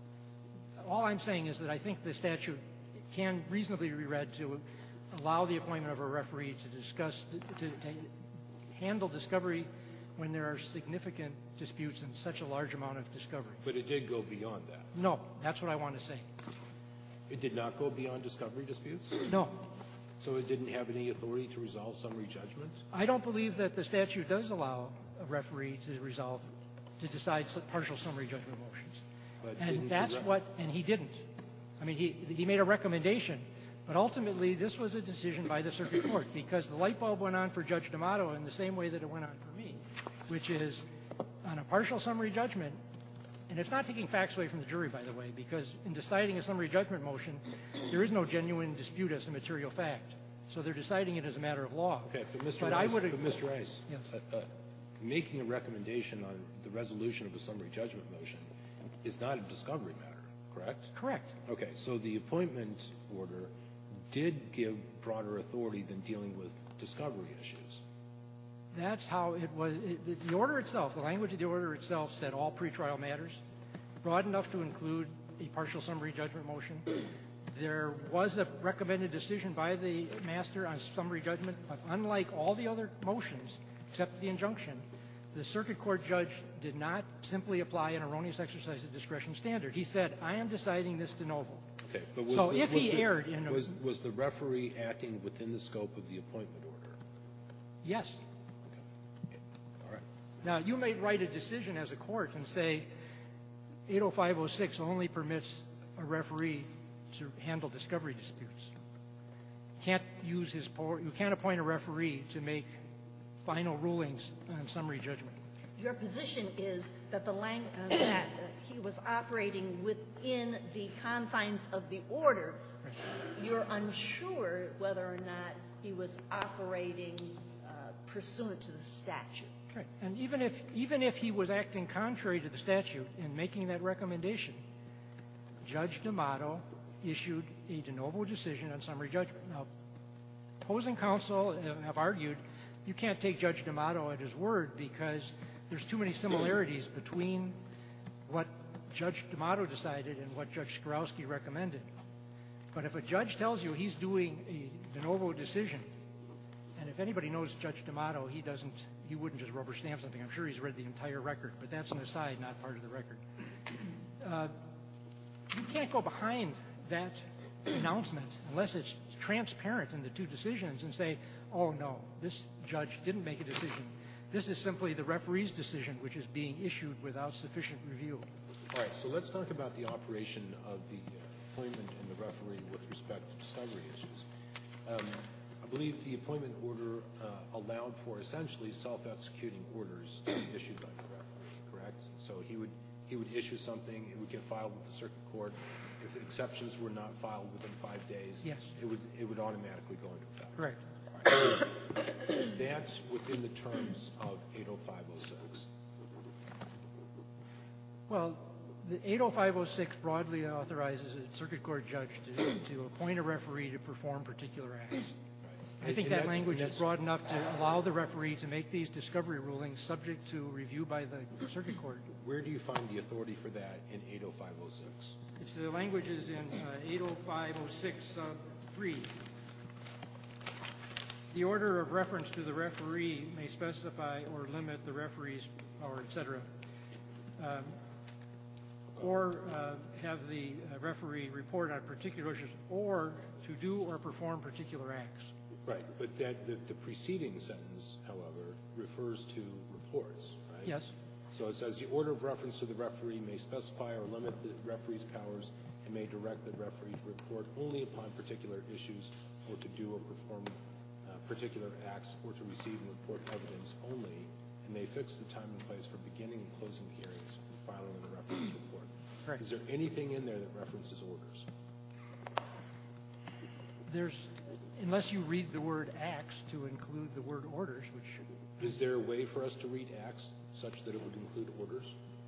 all I'm saying is that I think the statute can reasonably be read to allow the appointment of a referee to discuss, to, to handle discovery when there are significant disputes and such a large amount of discovery. But it did go beyond that. No, that's what I want to say. It did not go beyond discovery disputes? No, So it didn't have any authority to resolve summary judgment? I don't believe that the statute does allow a referee to resolve, to decide su- partial summary judgment motions. But didn't And the that's rep- what, and he didn't. I mean, he, he made a recommendation, but ultimately this was a decision by the circuit court because the light bulb went on for Judge D'Amato in the same way that it went on for me, which is on a partial summary judgment, and it's not taking facts away from the jury, by the way, because in deciding a summary judgment motion, there is no genuine dispute as to material fact. So they're deciding it as a matter of law. Okay, but Mister But Rice, I would, but Mister Rice, Yes. uh, uh, making a recommendation on the resolution of a summary judgment motion is not a discovery matter, correct? correct. Okay, so the appointment order did give broader authority than dealing with discovery issues. That's how it was. It, the, the order itself, the language of the order itself said all pretrial matters, broad enough to include a partial summary judgment motion. There was a recommended decision by the master on summary judgment, but unlike all the other motions, except the injunction, the circuit court judge did not simply apply an erroneous exercise of discretion standard. He said, I am deciding this de novo. Okay, but was So the, if was he the, erred in a- was, was the referee acting within the scope of the appointment order? Yes. Okay. All right. Now, you may write a decision as a court and say eight oh five oh six only permits a referee to handle discovery disputes. Can't use his power, you can't appoint a referee to make final rulings on summary judgment. Your position is that the lang- uh, that uh, he was operating within the confines of the order. You're unsure whether or not he was operating uh, pursuant to the statute. Okay. And even if even if he was acting contrary to the statute in making that recommendation, Judge D'Amato issued a de novo decision on summary judgment. Now, opposing counsel have argued you can't take Judge D'Amato at his word because there's too many similarities between what Judge D'Amato decided and what Judge Skrowski recommended. But if a judge tells you he's doing a de novo decision, and if anybody knows Judge D'Amato, he doesn't, he wouldn't just rubber stamp something. I'm sure he's read the entire record, but that's an aside, not part of the record. Uh, you can't go behind that announcement unless it's transparent in the two decisions and say, oh no, this judge didn't make a decision. This is simply the referee's decision, which is being issued without sufficient review. All right, so let's talk about the operation of the appointment and the referee with respect to discovery issues. Um, I believe the appointment order uh, allowed for essentially self-executing orders to be issued by the referee, correct? So he would he would issue something, it would get filed with the circuit court. If the exceptions were not filed within five days, yes, it would it would automatically go into effect. Correct. Right. That's within the terms of eight oh five oh six. Well, the eight oh five oh six broadly authorizes a circuit court judge to, to appoint a referee to perform particular acts. Right. I think And that language is that's- broad enough to allow the referee to make these discovery rulings subject to review by the circuit court. Where do you find the authority for that in eight oh five oh six? It's the language is in uh, eight oh five oh six sub three. The order of reference to the referee may specify or limit the referee's power, et cetera. Um, or uh, have the uh, referee report on particular issues, or to do or perform particular acts. Right, but that the, the preceding sentence, however, refers to reports, right? Yes. So it says the order of reference to the referee may specify or limit the referee's powers and may direct the referee to report only upon particular issues or to do or perform uh, particular acts or to receive and report evidence only, and may fix the time and place for beginning and closing hearings and filing of the referee's report. Correct. Is there anything in there that references orders? There's, unless you read the word acts to include the word orders, which... Is there a way for us to read acts such that it would include orders?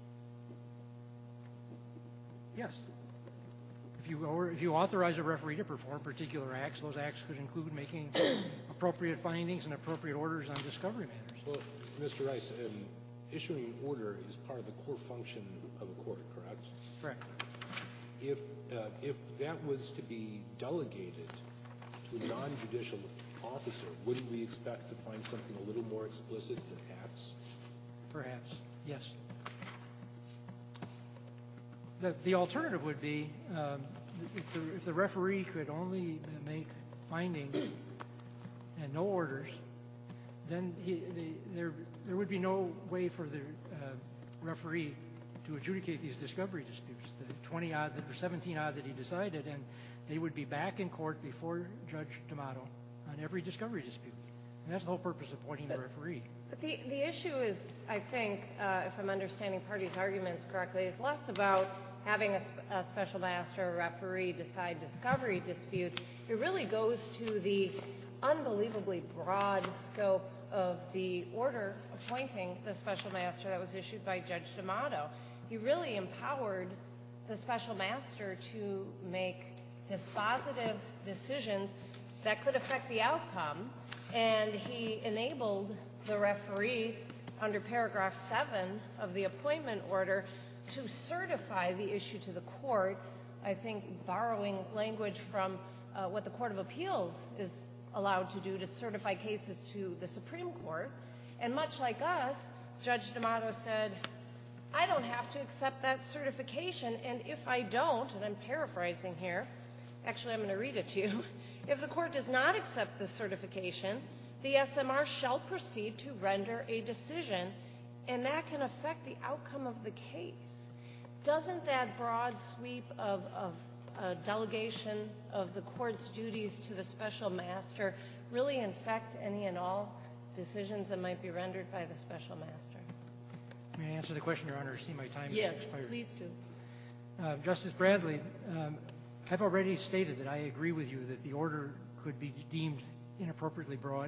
Yes. If you, or if you authorize a referee to perform particular acts, those acts could include making appropriate findings and appropriate orders on discovery matters. Well, Mister Rice, um, issuing an order is part of the core function of a court, correct? Correct. If, uh, if that was to be delegated to a non-judicial officer, wouldn't we expect to find something a little more explicit than acts? Perhaps, yes. The, the alternative would be um, if, the, if the referee could only make findings and no orders, then he, the, there, there would be no way for the uh, referee to adjudicate these discovery disputes, the twenty odd or seventeen odd that he decided, and they would be back in court before Judge D'Amato on every discovery dispute. And that's the whole purpose of appointing the referee. But the, the issue is, I think, uh, if I'm understanding parties' arguments correctly, is less about having a, sp- a special master or referee decide discovery disputes. It really goes to the unbelievably broad scope of the order appointing the special master that was issued by Judge D'Amato. He really empowered the special master to make dispositive decisions that could affect the outcome, and he enabled the referee under paragraph seven of the appointment order to certify the issue to the court, I think borrowing language from uh, what the Court of Appeals is allowed to do to certify cases to the Supreme Court. And much like us, Judge D'Amato said, I don't have to accept that certification, and if I don't, and I'm paraphrasing here, actually I'm going to read it to you, if the court does not accept the certification, the S M R shall proceed to render a decision, and that can affect the outcome of the case. Doesn't that broad sweep of, of uh, delegation of the court's duties to the special master really infect any and all decisions that might be rendered by the special master? May I answer the question, Your Honor? I see my time Yes, has expired. please do. Uh, Justice Bradley, um, I've already stated that I agree with you that the order could be deemed inappropriately broad.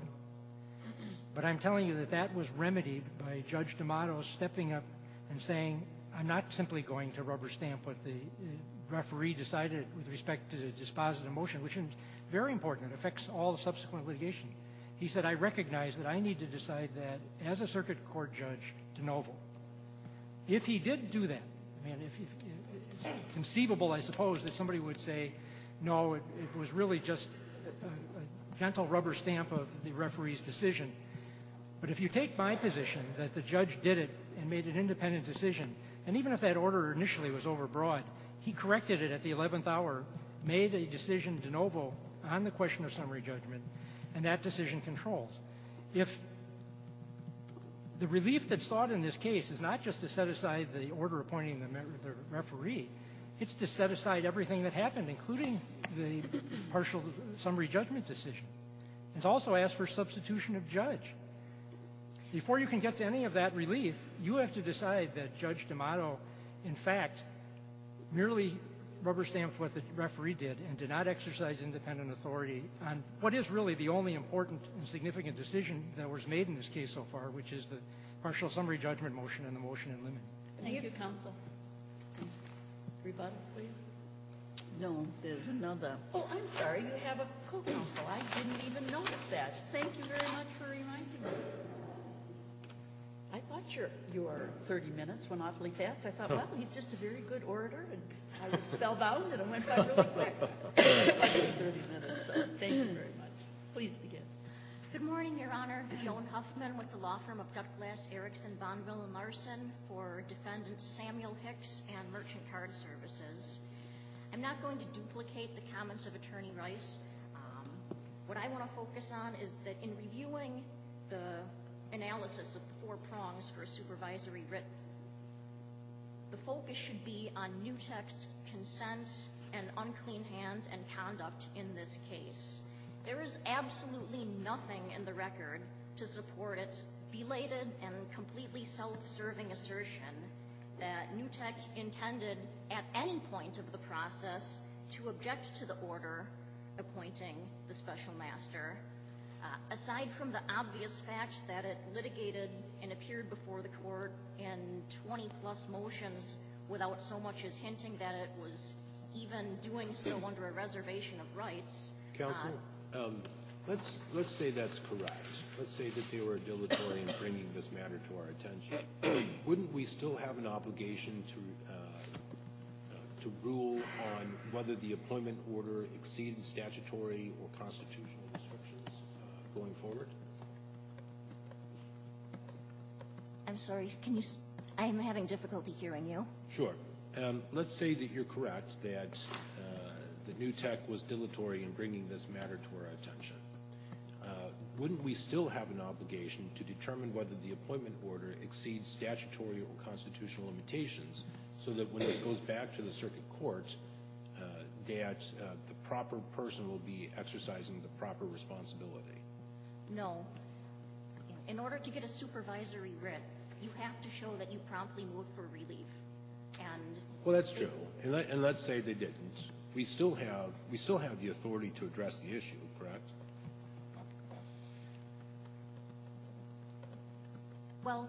But I'm telling you that that was remedied by Judge D'Amato stepping up and saying, I'm not simply going to rubber stamp what the uh, referee decided with respect to the dispositive motion, which in very important. It affects all the subsequent litigation. He said, I recognize that I need to decide that as a circuit court judge de novo. If he did do that, I mean, if, if, it's conceivable, I suppose, that somebody would say, no, it, it was really just a, a gentle rubber stamp of the referee's decision. But if you take my position that the judge did it and made an independent decision, and even if that order initially was overbroad, he corrected it at the eleventh hour, made a decision de novo on the question of summary judgment, and that decision controls. If the relief that's sought in this case is not just to set aside the order appointing the, the referee, it's to set aside everything that happened, including the partial summary judgment decision. It's also asked for substitution of judge. Before you can get to any of that relief, you have to decide that Judge D'Amato, in fact, merely rubber stamped what the referee did and did not exercise independent authority on what is really the only important and significant decision that was made in this case so far, which is the partial summary judgment motion and the motion in limine. Thank you, counsel. Rebuttal, please. No, there's another. Oh, I'm sorry. You have a co-counsel. I didn't even notice that. Thank you very much for reminding me. I thought your your thirty minutes went awfully fast. I thought, well, he's just a very good orator, and I was spellbound, and it went by really quick. thirty minutes. So thank you very much. Please begin. Good morning, Your Honor. Joan Huffman with the law firm of Gutglass, Erickson, Bonneville, and Larson for defendants Samuel Hicks and Merchant Card Services. I'm not going to duplicate the comments of Attorney Rice. Um, what I want to focus on is that in reviewing the analysis of the four prongs for a supervisory writ, the focus should be on Newtek's consent and unclean hands and conduct in this case. There is absolutely nothing in the record to support its belated and completely self-serving assertion that Newtek intended at any point of the process to object to the order appointing the special master. Uh, aside from the obvious fact that it litigated and appeared before the court in twenty plus motions without so much as hinting that it was even doing so under a reservation of rights. Counsel, uh, um, let's let's say that's correct. Let's say that they were dilatory in bringing this matter to our attention. Wouldn't we still have an obligation to uh, uh, to rule on whether the appointment order exceeded statutory or constitutional restrictions uh, going forward? I'm sorry, can you, s- I'm having difficulty hearing you. Sure. Um, let's say that you're correct, that uh, that Newtek was dilatory in bringing this matter to our attention. Uh, wouldn't we still have an obligation to determine whether the appointment order exceeds statutory or constitutional limitations, so that when this goes back to the circuit court, uh, that uh, the proper person will be exercising the proper responsibility? No. In order to get a supervisory writ, you have to show that you promptly moved for relief. And well, that's true. And, let, and let's say they didn't. We still have we still have the authority to address the issue, correct? Well,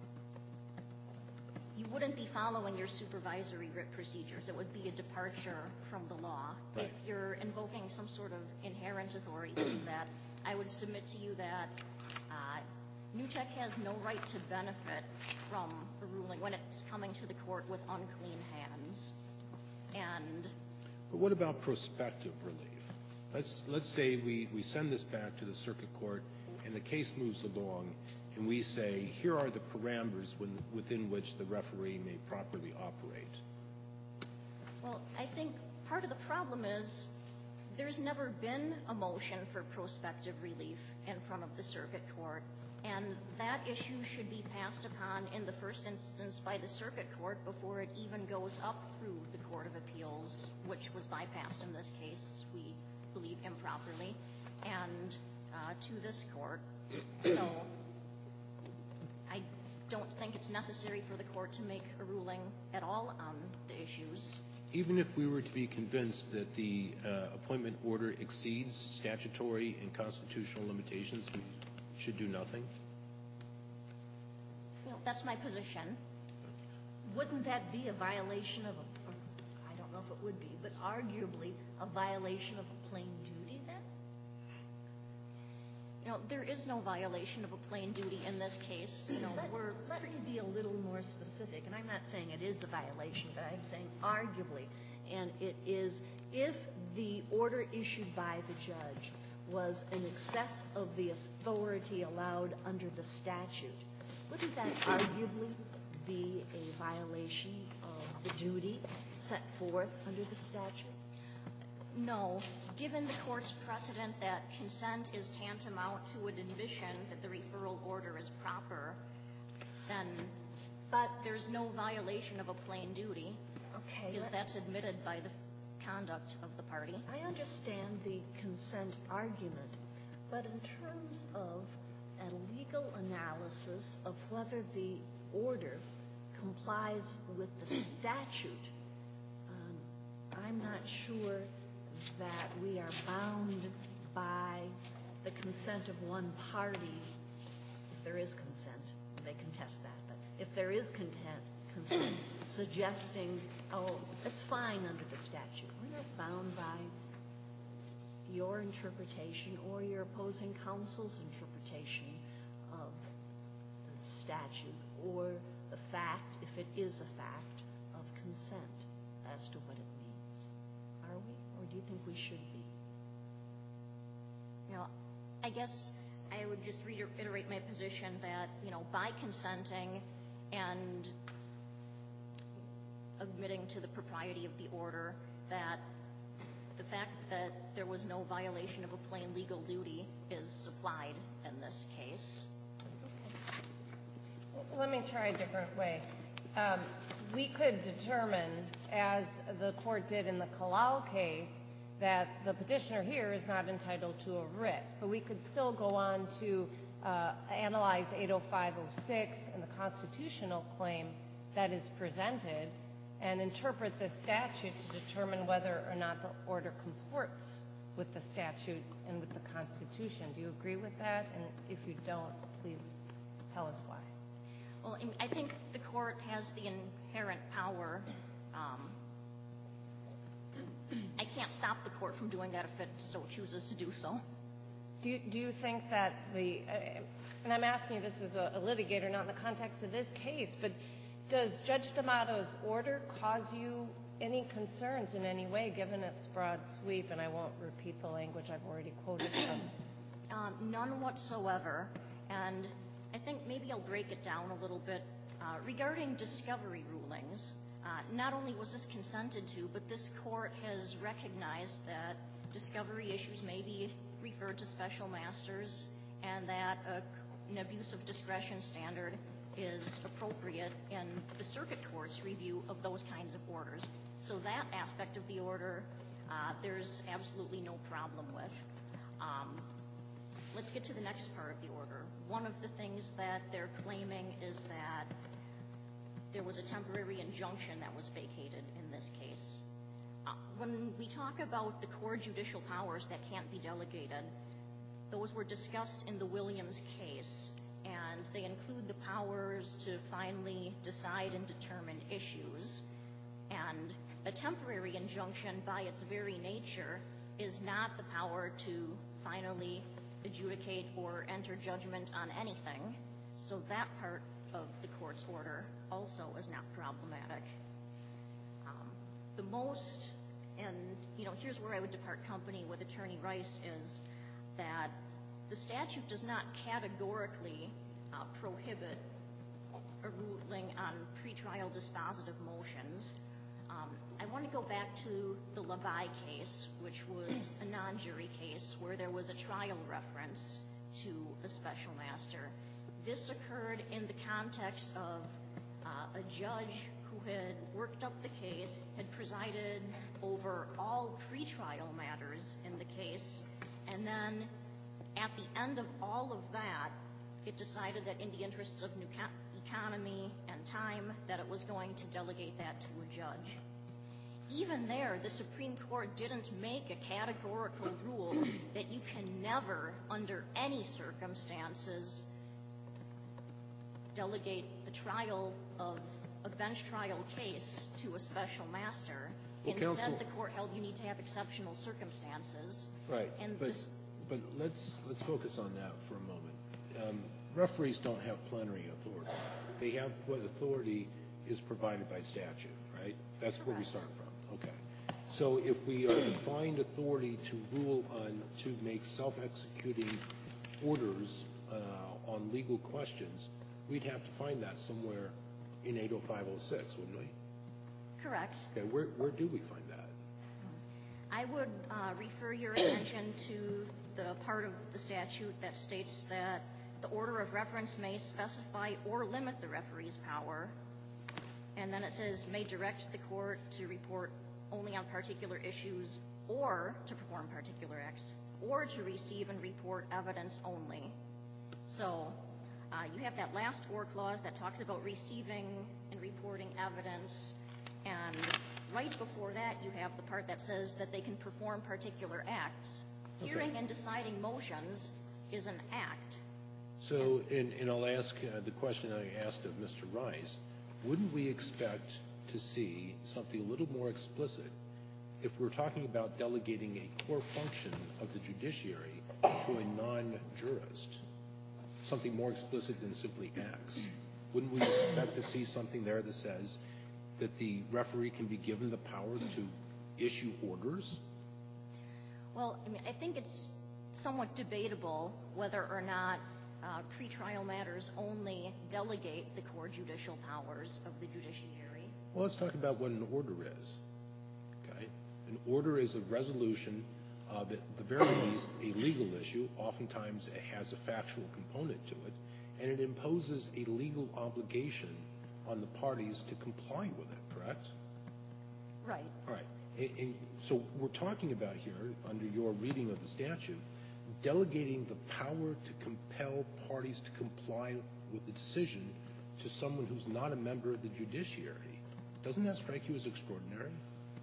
you wouldn't be following your supervisory writ procedures. It would be a departure from the law. Right. If you're invoking some sort of inherent authority to that, I would submit to you that uh, Newtek has no right to benefit from a ruling when it's coming to the court with unclean hands. And But what about prospective relief? Let's let's say we, we send this back to the circuit court and the case moves along and we say, here are the parameters when, within which the referee may properly operate. well, I think part of the problem is there's never been a motion for prospective relief in front of the circuit court, and that issue should be passed upon in the first instance by the circuit court before it even goes up through the Court of Appeals, which was bypassed in this case, we believe improperly, and uh, to this court. So I don't think it's necessary for the court to make a ruling at all on the issues. Even if we were to be convinced that the uh, appointment order exceeds statutory and constitutional limitations, we should do nothing? Well, that's my position. Wouldn't that be a violation of a, I don't know if it would be, but arguably a violation of a plain duty You know, there is no violation of a plain duty in this case. You know, Let, we're let me be a little more specific, and I'm not saying it is a violation, but I'm saying arguably, and it is if the order issued by the judge was in excess of the authority allowed under the statute, wouldn't that arguably be a violation of the duty set forth under the statute? No. Given the court's precedent that consent is tantamount to an admission that the referral order is proper, then but there's no violation of a plain duty. Okay. Because let- that's admitted by the conduct of the party. I understand the consent argument, but in terms of a legal analysis of whether the order complies with the statute, um, I'm not sure that we are bound by the consent of one party, if there is consent, they contest that, but if there is content, consent suggesting, oh, it's fine under the statute, we're not bound by your interpretation or your opposing counsel's interpretation of the statute or the fact, if it is a fact, of consent as to what it means. Are we? Or do you think we should be? You know, I guess I would just reiterate my position that, you know, by consenting and admitting to the propriety of the order, that the fact that there was no violation of a plain legal duty is applied in this case. Well, let me try a different way. Um, we could determine, as the court did in the Kalau case, that the petitioner here is not entitled to a writ, but we could still go on to uh, analyze eight oh five oh six and the constitutional claim that is presented and interpret the statute to determine whether or not the order comports with the statute and with the Constitution. Do you agree with that? And if you don't, please tell us why. Well, I think the court has the inherent power. Um, I can't stop the court from doing that if it so chooses to do so. Do you, do you think that the, uh, and I'm asking you this as a, a litigator, not in the context of this case, but does Judge D'Amato's order cause you any concerns in any way, given its broad sweep? And I won't repeat the language I've already quoted from. Um, none whatsoever. And I think maybe I'll break it down a little bit. Uh, regarding discovery rulings, uh, not only was this consented to, but this court has recognized that discovery issues may be referred to special masters and that a, an abuse of discretion standard is appropriate in the circuit court's review of those kinds of orders. So that aspect of the order, uh, there's absolutely no problem with. Um, let's get to the next part of the order. One of the things that they're claiming is that there was a temporary injunction that was vacated in this case. Uh, when we talk about the core judicial powers that can't be delegated, those were discussed in the Williams case, and they include the powers to finally decide and determine issues. And a temporary injunction, by its very nature, is not the power to finally adjudicate or enter judgment on anything. So that part of the court's order also is not problematic. Um, the most, and you know, here's where I would depart company with Attorney Rice, is that the statute does not categorically uh, prohibit a ruling on pretrial dispositive motions. Um, I want to go back to the Labai case, which was a non-jury case where there was a trial reference to a special master. This occurred in the context of uh, a judge who had worked up the case, had presided over all pretrial matters in the case, and then at the end of all of that, it decided that in the interests of new economy and time, that it was going to delegate that to a judge. Even there, the Supreme Court didn't make a categorical rule that you can never, under any circumstances, delegate the trial of a bench trial case to a special master. Well, Instead, counsel, the court held you need to have exceptional circumstances. right, And but, this, but let's let's focus on that for a moment. Um, referees don't have plenary authority. They have what authority is provided by statute, right? That's where we start from. Okay. So if we are to find authority to rule on, to make self-executing orders uh, on legal questions, we'd have to find that somewhere in eight oh five oh six, wouldn't we? Correct. Okay, where, where do we find that? I would uh, refer your attention to the part of the statute that states that the order of reference may specify or limit the referee's power. And then it says, may direct the court to report only on particular issues or to perform particular acts or to receive and report evidence only. So uh, you have that last or clause that talks about receiving and reporting evidence. And right before that, you have the part that says that they can perform particular acts. Okay. Hearing and deciding motions is an act. So, and, and I'll ask uh, the question I asked of Mister Rice. Wouldn't we expect to see something a little more explicit if we're talking about delegating a core function of the judiciary to a non-jurist? Something more explicit than simply acts. Wouldn't we expect to see something there that says that the referee can be given the power to issue orders? Well, I mean, I think it's somewhat debatable whether or not uh, pretrial matters only delegate the core judicial powers of the judiciary. Well, let's talk about what an order is. Okay, an order is a resolution of, at the very least, a legal issue. Oftentimes, it has a factual component to it, and it imposes a legal obligation on the parties to comply with it, correct? Right. All right. And, and so we're talking about here, under your reading of the statute, delegating the power to compel parties to comply with the decision to someone who's not a member of the judiciary. Doesn't that strike you as extraordinary?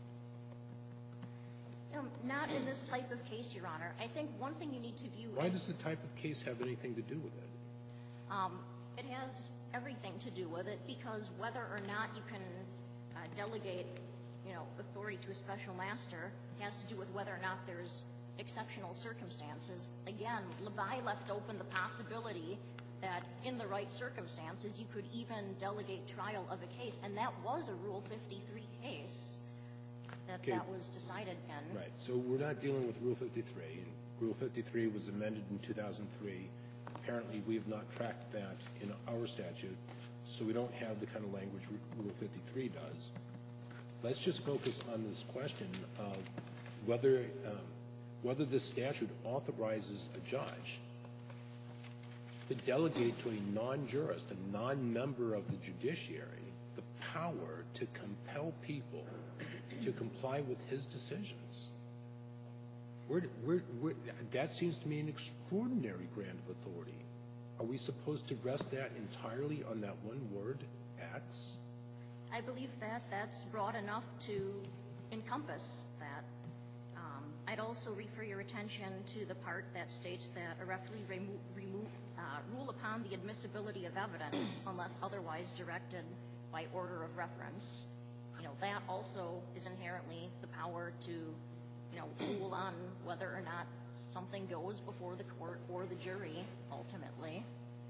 Um, not in this type of case, Your Honor. I think one thing you need to view... Why does the type of case have anything to do with it? Um, it has everything to do with it, because whether or not you can uh, delegate, you know, authority to a special master has to do with whether or not there's exceptional circumstances. Again, Levi left open the possibility that in the right circumstances you could even delegate trial of a case, and that was a Rule fifty-three case that Okay. that was decided in. Right. So we're not dealing with Rule fifty-three. And Rule fifty-three was amended in two thousand three. Apparently, we have not tracked that in our statute, so we don't have the kind of language Rule fifty-three does. Let's just focus on this question of whether um, whether this statute authorizes a judge to delegate to a non-jurist, a non-member of the judiciary, the power to compel people to comply with his decisions. We're, we're, we're, that seems to me an extraordinary grant of authority. Are we supposed to rest that entirely on that one word, acts? I believe that that's broad enough to encompass that. Um, I'd also refer your attention to the part that states that a referee remo- remo- uh, rule upon the admissibility of evidence unless otherwise directed by order of reference. You know, that also is inherently the power to, you know, rule on whether or not something goes before the court or the jury, ultimately.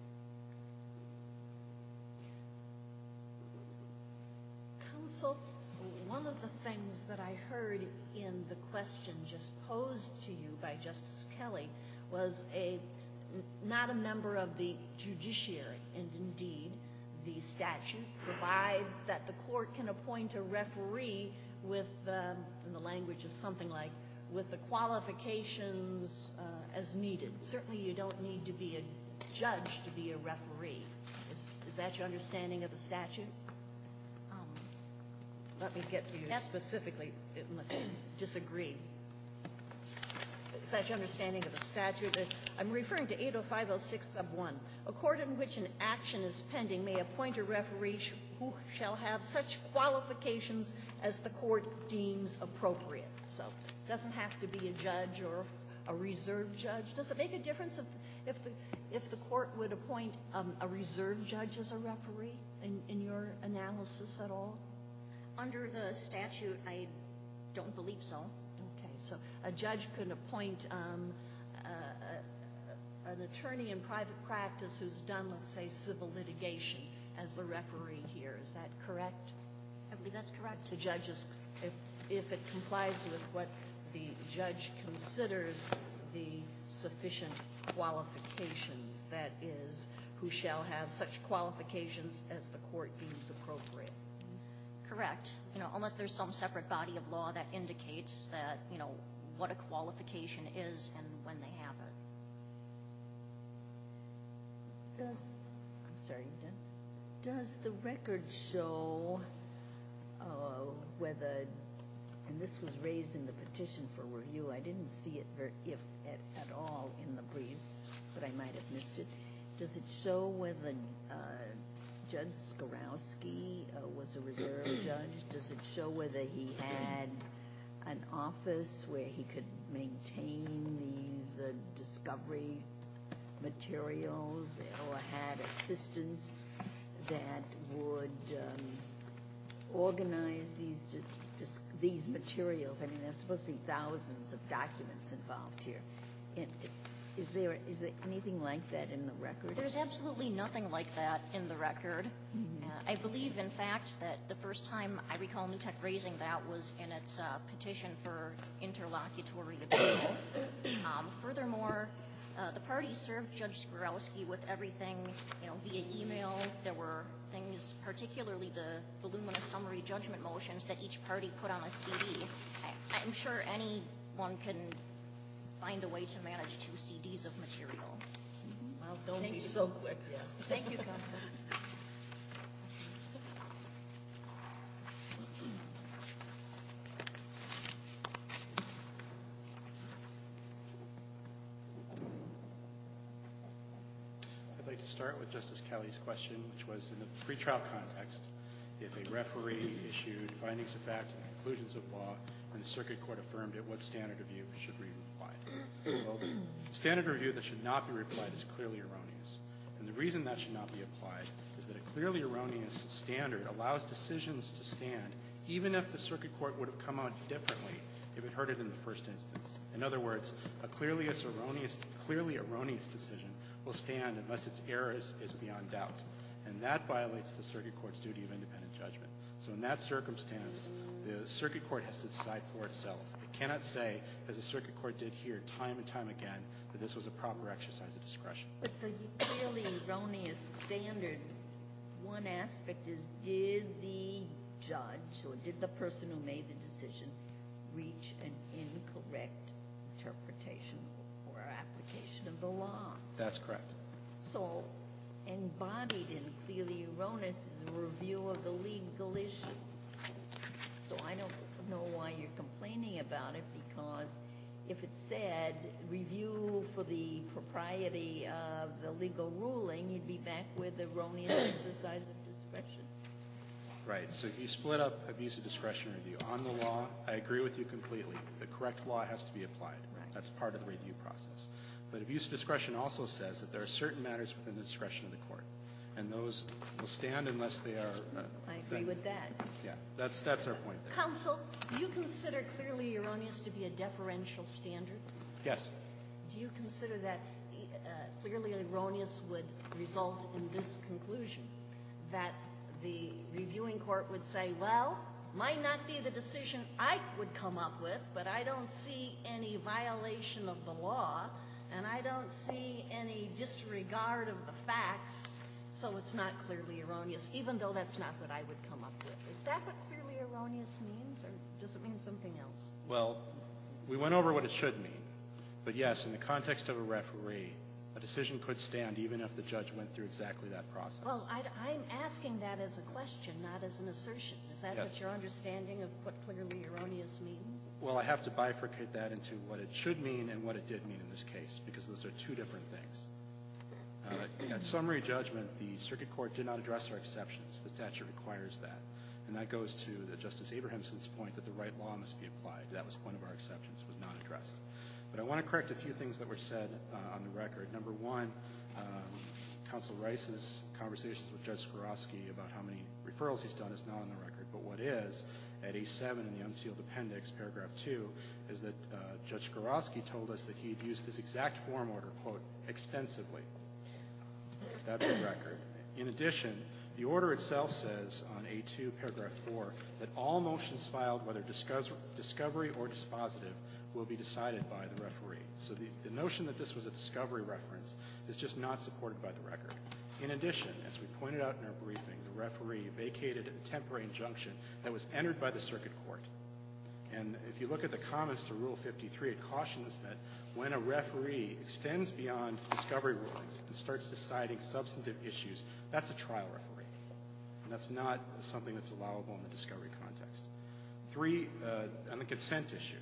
Counsel, one of the things that I heard in the question just posed to you by Justice Kelly was a not a member of the judiciary, and indeed the statute provides that the court can appoint a referee with, um, and the language is something like, with the qualifications uh, as needed. Certainly you don't need to be a judge to be a referee. Is, is that your understanding of the statute? Um, let me get to you Yep. specifically, unless you disagree. Is that your understanding of the statute? I'm referring to eight oh five oh six sub one. A court in which an action is pending may appoint a referee who shall have such qualifications as the court deems appropriate. So it doesn't have to be a judge or a reserve judge. Does it make a difference if, if, the, if the court would appoint um, a reserve judge as a referee in, in your analysis at all? Under the statute, I don't believe so. Okay, so a judge could appoint um, uh, uh, an attorney in private practice who's done, let's say, civil litigation as the referee here. Is that correct? I believe that's correct. The judge is, if, if it complies with what the judge considers the sufficient qualifications, that is, who shall have such qualifications as the court deems appropriate. Correct. You know, unless there's some separate body of law that indicates that, you know, what a qualification is and when they have it. Does, I'm sorry, you done? Does the record show uh, whether, and this was raised in the petition for review, I didn't see it ver- if at, at all in the briefs, but I might have missed it. Does it show whether uh, Judge Skorowski uh, was a reserve judge? Does it show whether he had an office where he could maintain these uh, discovery materials or had assistants that would um, organize these dis- dis- these materials? I mean, there's supposed to be thousands of documents involved here. And is there is there anything like that in the record? There's absolutely nothing like that in the record. Mm-hmm. Uh, I believe, in fact, that the first time I recall NewTek raising that was in its uh, petition for interlocutory appeal. um, furthermore, uh, the party served Judge Skorowski with everything, you know, via email. There were things, particularly the voluminous summary judgment motions that each party put on a C D. I, I'm sure anyone can find a way to manage two C Ds of material. Mm-hmm. Well, don't Thank be you. so quick. Yeah. Thank you, Counsel. I'd like to start with Justice Kelly's question, which was in the pretrial context, if a referee issued findings of fact and conclusions of law and the circuit court affirmed it, what standard of review should be applied? Well, the standard of review that should not be applied is clearly erroneous. And the reason that should not be applied is that a clearly erroneous standard allows decisions to stand even if the circuit court would have come out differently if it heard it in the first instance. In other words, a clearly erroneous, clearly erroneous decision will stand unless its error is, is beyond doubt. And that violates the circuit court's duty of independent judgment. So in that circumstance, the circuit court has to decide for itself. It cannot say, as the circuit court did here time and time again, that this was a proper exercise of discretion. But the clearly erroneous standard, one aspect is, did the judge or did the person who made the decision reach an incorrect interpretation or application of the law? That's correct. So embodied in clearly erroneous is a review of the legal issue. So I don't know why you're complaining about it, because if it said review for the propriety of the legal ruling, you'd be back with erroneous exercise of discretion. Right. So if you split up abuse of discretion review on the law, I agree with you completely. The correct law has to be applied. Right. That's part of the review process. But abuse of discretion also says that there are certain matters within the discretion of the court, and those will stand unless they are. Uh, I agree then, with that. Yeah, that's that's our point there. Counsel, do you consider clearly erroneous to be a deferential standard? Yes. Do you consider that uh, clearly erroneous would result in this conclusion, that the reviewing court would say, well, might not be the decision I would come up with, but I don't see any violation of the law, and I don't see any disregard of the facts, so it's not clearly erroneous, even though that's not what I would come up with. Is that what clearly erroneous means, or does it mean something else? Well, we went over what it should mean. But yes, in the context of a referee, a decision could stand even if the judge went through exactly that process. Well, I, I'm asking that as a question, not as an assertion. Is that Yes. what your understanding of what clearly erroneous means? Well, I have to bifurcate that into what it should mean and what it did mean in this case, because those are two different things. Uh, at summary judgment, the circuit court did not address our exceptions. The statute requires that. And that goes to the Justice Abrahamson's point that the right law must be applied. That was one of our exceptions, was not addressed. But I want to correct a few things that were said uh, on the record. Number one, um, Counsel Rice's conversations with Judge Skorowski about how many referrals he's done is not on the record. But what is, at A seven in the unsealed appendix, paragraph two, is that uh, Judge Gorowski told us that he had used this exact form order, quote, extensively. That's a record. In addition, the order itself says on A two, paragraph four, that all motions filed, whether discovery or dispositive, will be decided by the referee. So the, the notion that this was a discovery reference is just not supported by the record. In addition, as we pointed out in our briefing, the referee vacated a temporary injunction that was entered by the circuit court. And if you look at the comments to Rule fifty-three, it cautions that when a referee extends beyond discovery rulings and starts deciding substantive issues, that's a trial referee. And that's not something that's allowable in the discovery context. Three, uh, on the consent issue.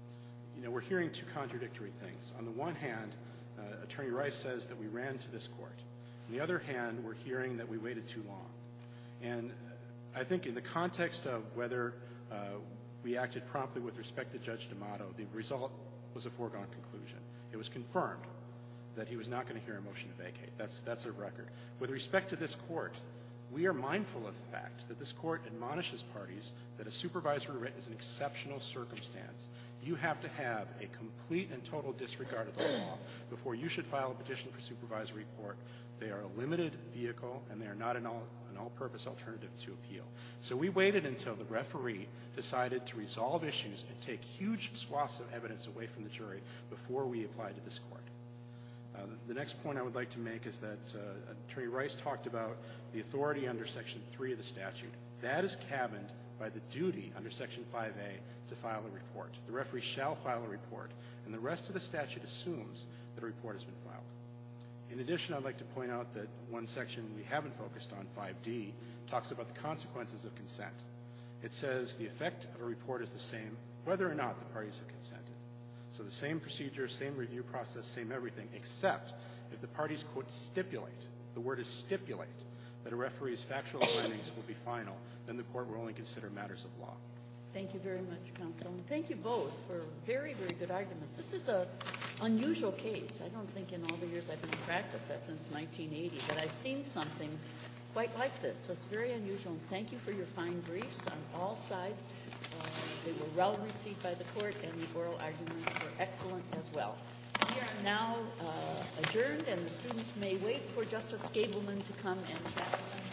You know, we're hearing two contradictory things. On the one hand, uh, Attorney Rice says that we ran to this court. On the other hand, we're hearing that we waited too long. And I think in the context of whether uh, we acted promptly with respect to Judge D'Amato, the result was a foregone conclusion. It was confirmed that he was not going to hear a motion to vacate. That's, that's a record. With respect to this court, we are mindful of the fact that this court admonishes parties that a supervisory writ is an exceptional circumstance. You have to have a complete and total disregard of the law before you should file a petition for supervisory court. They are a limited vehicle, and they are not an, all, an all-purpose alternative to appeal. So we waited until the referee decided to resolve issues and take huge swaths of evidence away from the jury before we applied to this court. Uh, the next point I would like to make is that uh, Attorney Rice talked about the authority under Section three of the statute. That is cabined by the duty under Section five A to file a report. The referee shall file a report, and the rest of the statute assumes that a report has been filed. In addition, I'd like to point out that one section we haven't focused on, five D, talks about the consequences of consent. It says the effect of a report is the same whether or not the parties have consented. So the same procedure, same review process, same everything, except if the parties, quote, stipulate, the word is stipulate, that a referee's factual findings will be final, then the court will only consider matters of law. Thank you very much, counsel. And thank you both for very, very good arguments. This is an unusual case. I don't think in all the years I've been in practice, that since nineteen eighty, that I've seen something quite like this. So it's very unusual. And thank you for your fine briefs on all sides. Uh, they were well received by the court, and the oral arguments were excellent as well. We are now uh, adjourned, and the students may wait for Justice Gableman to come and chat with them.